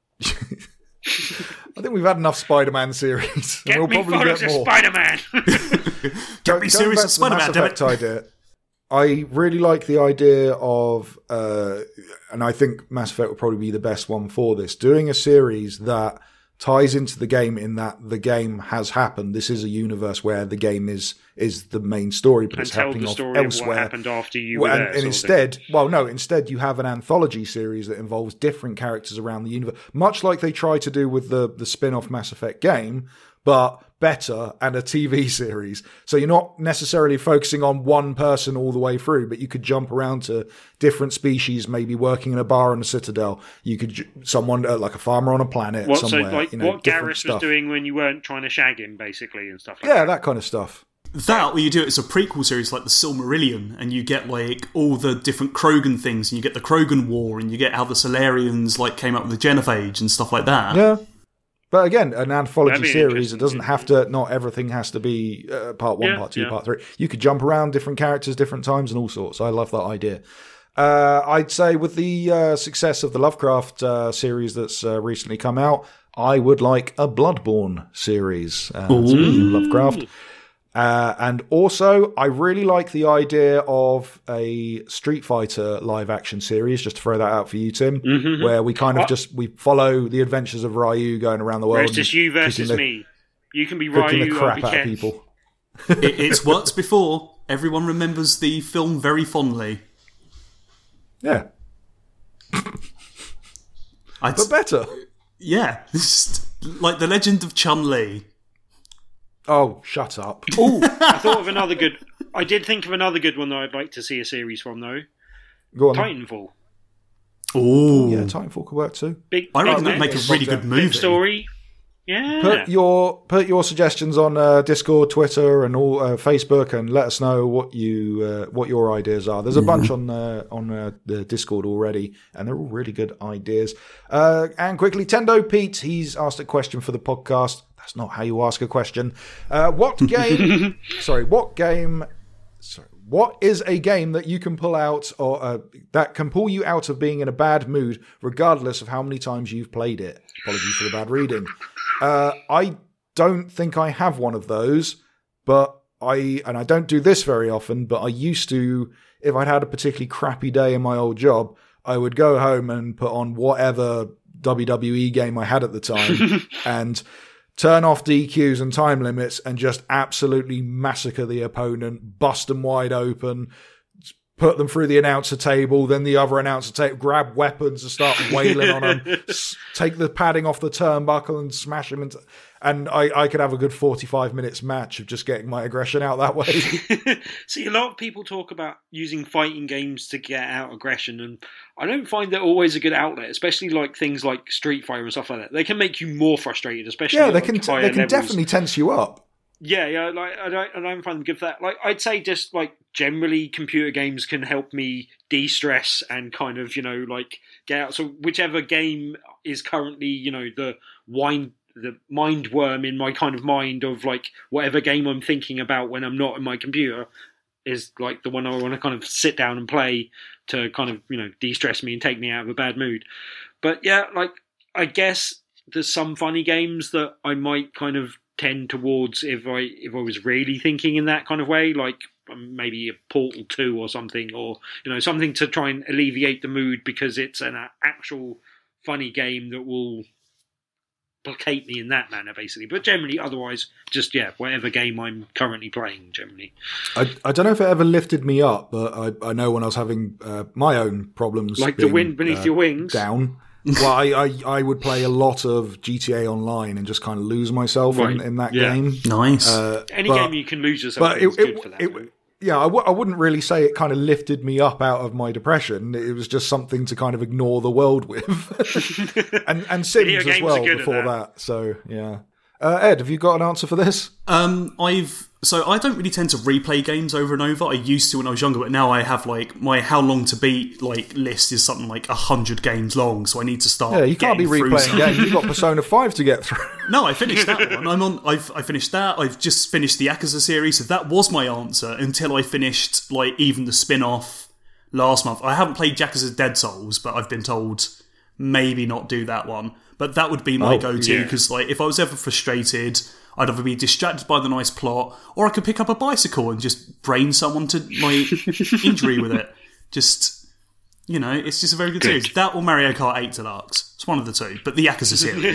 I think we've had enough Spider-Man series. Get and we'll me probably photos get of more. Spider-Man. Get me serious back with to the Mass Spider-Man, damn Effect it. idea. I really like the idea of, uh, and I think Mass Effect would probably be the best one for this, doing a series that ties into the game in that the game has happened. This is a universe where the game is is the main story, but and it's tell happening the off story elsewhere. of what happened after you well, were and, there. and instead, well, no, instead you have an anthology series that involves different characters around the universe, much like they try to do with the the spin-off Mass Effect game, but better, and a T V series. So you're not necessarily focusing on one person all the way through, but you could jump around to different species, maybe working in a bar on a citadel. You could, someone uh, like a farmer on a planet what, somewhere. So like you know, what different Garrus stuff. was doing when you weren't trying to shag him, basically, and stuff like Yeah, that. that kind of stuff. That, or you do it as a prequel series like the Silmarillion, and you get like all the different Krogan things, and you get the Krogan War, and you get how the Solarians like came up with the Genophage and stuff like that. Yeah. But again, an That'd anthology be series, interesting, it doesn't yeah. have to, not everything has to be uh, part one, Yeah, part two, yeah. part three. You could jump around different characters, different times, and all sorts. I love that idea. Uh, I'd say with the uh, success of the Lovecraft uh, series that's uh, recently come out, I would like a Bloodborne series. Uh, speaking of Lovecraft. Uh, and also, I really like the idea of a Street Fighter live action series, just to throw that out for you, Tim, Mm-hmm. where we kind of What? just, we follow the adventures of Ryu going around the world. Where it's and just you versus kicking the- me. You can be Kicking the Ryu, I'll crap be out of Ken. people. It, it's worked before. Everyone remembers the film very fondly. Yeah, I'd, but better. yeah, it's just like the Legend of Chun-Li. Oh, shut up. I thought of another good... I did think of another good one that I'd like to see a series from, though. Go on. Titanfall. Oh, Yeah, Titanfall could work too. Big, I reckon big that'd make mix. a really good Big movie. story. Yeah. Put your put your suggestions on uh, Discord, Twitter, and all uh, Facebook, and let us know what you uh, what your ideas are. There's a bunch on uh, on uh, the Discord already, and they're all really good ideas. Uh, and quickly, Tendo Pete, he's asked a question for the podcast. That's not how you ask a question. Uh, what game? sorry, what game? Sorry, what is a game that you can pull out, or uh, that can pull you out of being in a bad mood, regardless of how many times you've played it? Apologies for the bad reading. Uh, I don't think I have one of those, but I, and I don't do this very often, but I used to, if I'd had a particularly crappy day in my old job, I would go home and put on whatever W W E game I had at the time and turn off D Qs and time limits and just absolutely massacre the opponent, bust them wide open, put them through the announcer table, then the other announcer table, grab weapons and start wailing on them, s- take the padding off the turnbuckle and smash them into... And I, I could have a good forty-five minutes match of just getting my aggression out that way. See, a lot of people talk about using fighting games to get out aggression, and I don't find that always a good outlet, especially like things like Street Fighter and stuff like that. They can make you more frustrated, especially yeah, at, they like, can t- higher they can levels. definitely tense you up. Yeah, yeah, like I don't, I don't find them good for that. Like I'd say, just like generally, computer games can help me de-stress and kind of, you know, like get out. So whichever game is currently, you know, the wind, the mind worm in my kind of mind of like whatever game I'm thinking about when I'm not in my computer is like the one I want to kind of sit down and play to kind of, you know, de-stress me and take me out of a bad mood. But yeah, like I guess there's some funny games that I might kind of tend towards if I if I was really thinking in that kind of way, like um, maybe a Portal two or something, or you know, something to try and alleviate the mood because it's an uh, actual funny game that will placate me in that manner, basically. But generally, otherwise, just yeah, whatever game I'm currently playing, generally. I, I don't know if it ever lifted me up, but I, I know when I was having uh, my own problems, Like the being, wind beneath uh, your wings. down. Well, I, I I would play a lot of G T A Online and just kind of lose myself in, Right. in that Yeah. game. Nice. Uh, Any but- game you can lose yourself but in is it, good it, for that. it, yeah, I, w- I wouldn't really say it kind of lifted me up out of my depression. It was just something to kind of ignore the world with, and and Video Sims games as are well good at before that. that. So yeah, uh, Ed, have you got an answer for this? Um, I've so I don't really tend to replay games over and over. I used to when I was younger, but now I have like my how long to beat like list is something like a hundred games long. So I need to start. Yeah, you can't be getting through replaying some- games. You've got Persona five to get through. No, I finished that one. I'm on. I've I finished that. I've just finished the Yakuza series. So that was my answer until I finished like even the spin-off last month. I haven't played Yakuza Dead Souls, but I've been told maybe not do that one. But that would be my Oh, go-to yeah. because like if I was ever frustrated, I'd either be distracted by the nice plot, or I could pick up a bicycle and just brain someone to like injury with it. Just you know, it's just a very good, series. That or Mario Kart eight Deluxe. It's one of the two, but the Yakuza series. Uh,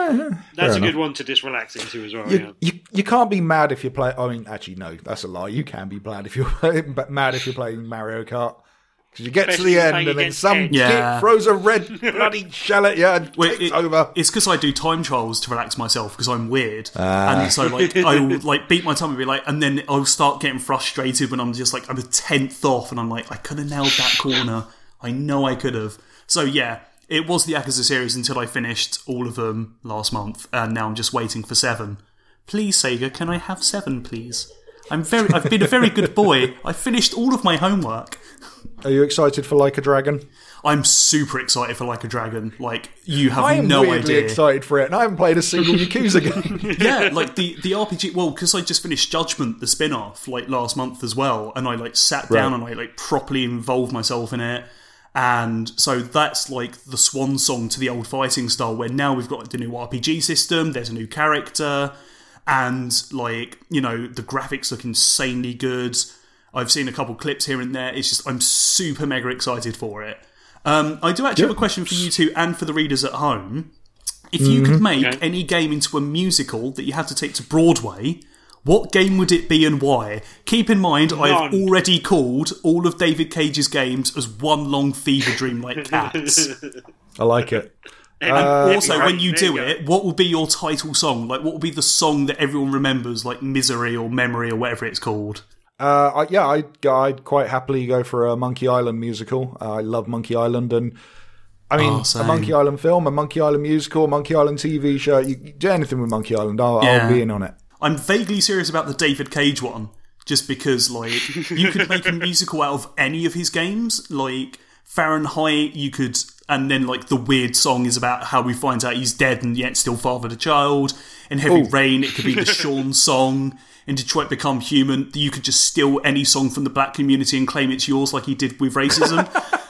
yeah. That's Fair a good enough. one to just relax into as well. You, yeah. you you can't be mad if you're playing. I mean, actually, no, that's a lie. You can be mad if you're mad if you're playing Mario Kart because you get Especially to the playing end and then against some Ed. kid Yeah. throws a red bloody shell at you and Well, takes it- over. It's because I do time trials to relax myself because I'm weird, Ah. and so like I will like beat my time and be like, and then I'll start getting frustrated when I'm just like I'm a tenth off, and I'm like I could have nailed that corner. I know I could have. So yeah, it was the Yakuza series until I finished all of them last month, and now I'm just waiting for seven. Please, Sega, can I have seven, please? I'm very. I've been a very good boy. I finished all of my homework. Are you excited for Like a Dragon? I'm super excited for Like a Dragon. Like, you have I am no weirdly idea. excited for it, and I haven't played a single Yakuza game. Yeah, like the, the R P G. Well, because I just finished Judgment, the spin off, like last month as well, and I like sat down Right. and I like properly involved myself in it. And so that's like the swan song to the old fighting style, where now we've got like, the new R P G system, there's a new character, and like, you know, the graphics look insanely good. I've seen a couple clips here and there. It's just, I'm super mega excited for it. Um, I do actually have a question for you two and for the readers at home. If you could make Okay. any game into a musical that you had to take to Broadway, what game would it be and why? Keep in mind, I've None. already called all of David Cage's games as one long fever dream like cats. I like it. And Uh, also, right, when you there do you go. it, what will be your title song? Like, what will be the song that everyone remembers, like Misery or Memory or whatever it's called? Uh, I, yeah, I'd, I'd quite happily go for a Monkey Island musical. Uh, I love Monkey Island, and I mean, Oh, a same. Monkey Island film, a Monkey Island musical, a Monkey Island T V show. You, you do anything with Monkey Island, I'll, Yeah. I'll be in on it. I'm vaguely serious about the David Cage one, just because, like, you could make a musical out of any of his games. Like, Fahrenheit, you could, and then, like, the weird song is about how we find out he's dead and yet still fathered a child. In Heavy Ooh. Rain, it could be the Sean song. In Detroit Become Human, you could just steal any song from the black community and claim it's yours, like he did with racism.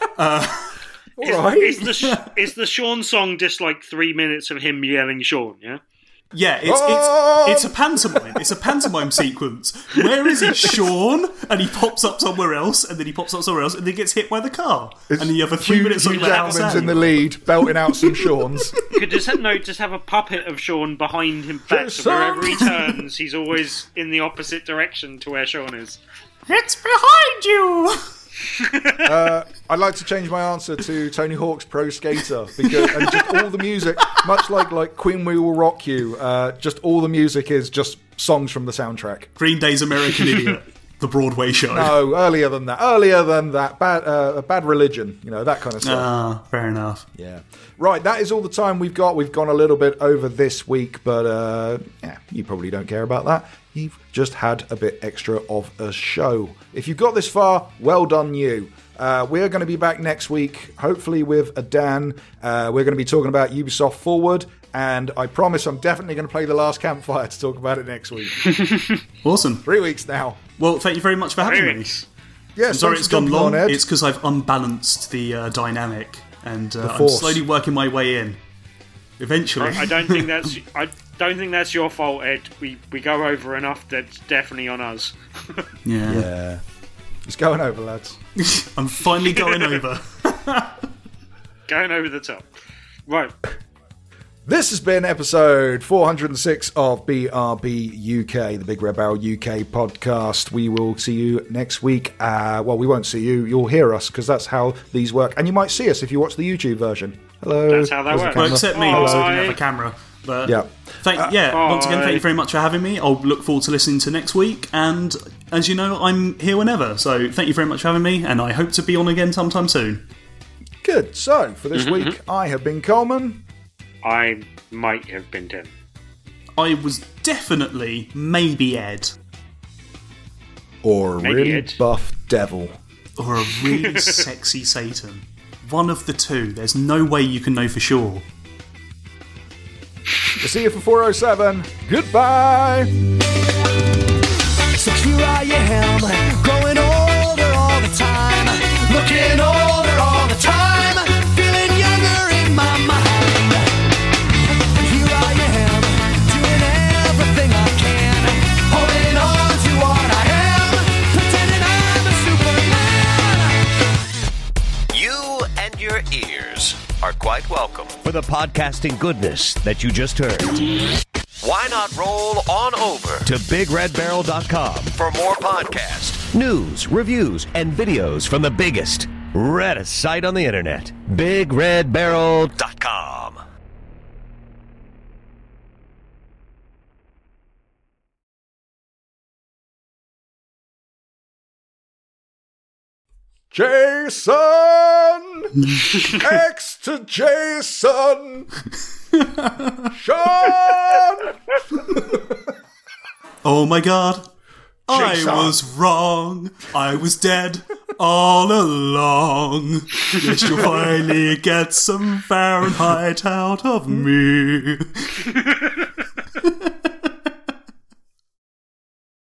All Is, right. is the sh- is the Sean song just like three minutes of him yelling Sean? Yeah. Yeah, it's, Oh! it's it's a pantomime. It's a pantomime sequence. Where is it, Sean? And he pops up somewhere else, and then he pops up somewhere else, and then gets hit by the car. and then you have a three Hugh, minute song Hugh about how Jackman's sad in the he was. lead, belting out some Sean's. Could just have, no, just have a puppet of Sean behind him back, so Sean! wherever he turns, he's always in the opposite direction to where Sean is. It's behind you. Uh, I'd like to change my answer to Tony Hawk's Pro Skater because and just all the music, much like like Queen We Will Rock You, uh, just all the music is just songs from the soundtrack. Green Day's American Idiot, the Broadway show. No, earlier than that. Earlier than that. Bad, uh, Bad Religion. You know, that kind of stuff. Ah, fair enough. Yeah. Right, that is all the time we've got. We've gone a little bit over this week, but uh, yeah, you probably don't care about that. You've just had a bit extra of a show. If you've got this far, well done you. Uh, we're going to be back next week, hopefully with a Dan. Uh, we're going to be talking about Ubisoft Forward, and I promise I'm definitely going to play The Last Campfire to talk about it next week. Awesome. Three weeks now. Well, thank you very much for having me. Lyrics. Yeah, I'm sorry thanks it's for gone jumping long. on, Ed. It's because I've unbalanced the uh, dynamic, and uh, I'm force. slowly working my way in. Eventually. I don't think that's I don't think that's your fault, Ed. We we go over enough that's definitely on us. yeah. Yeah. It's going over, lads. I'm finally going over. Going over the top. Right. This has been episode four hundred six of B R B U K, the Big Red Barrel U K podcast. We will see you next week. Uh, well, we won't see you. You'll hear us because that's how these work. And you might see us if you watch the YouTube version. Hello. That's how that There's a works. Well, camera. except me, Bye. because I didn't have a camera. But Yeah. thank, yeah, once again, bye. thank you very much for having me. I'll look forward to listening to next week. And as you know, I'm here whenever. So thank you very much for having me. And I hope to be on again sometime soon. Good. So, for this Mm-hmm, week, I have been Coleman. I might have been Tim. I was definitely maybe Ed. Or a Maybe really Ed. buff devil. Or a really sexy Satan. One of the two. There's no way you can know for sure. We'll see you for four oh seven. Goodbye. So here I am, growing older all the time, looking older all the time, feeling younger in my mind. Here I am, doing everything I can, holding on to what I am, pretending I'm a Superman. You and your ears are quite welcome welcome for the podcasting goodness that you just heard. Why not roll on over to big red barrel dot com for more podcasts, news, reviews, and videos from the biggest, reddest site on the internet, big red barrel dot com. Jason! X to Jason! Sean! Oh my god. Jason. I was wrong. I was dead all along. Yes, you'll finally get some Fahrenheit out of me.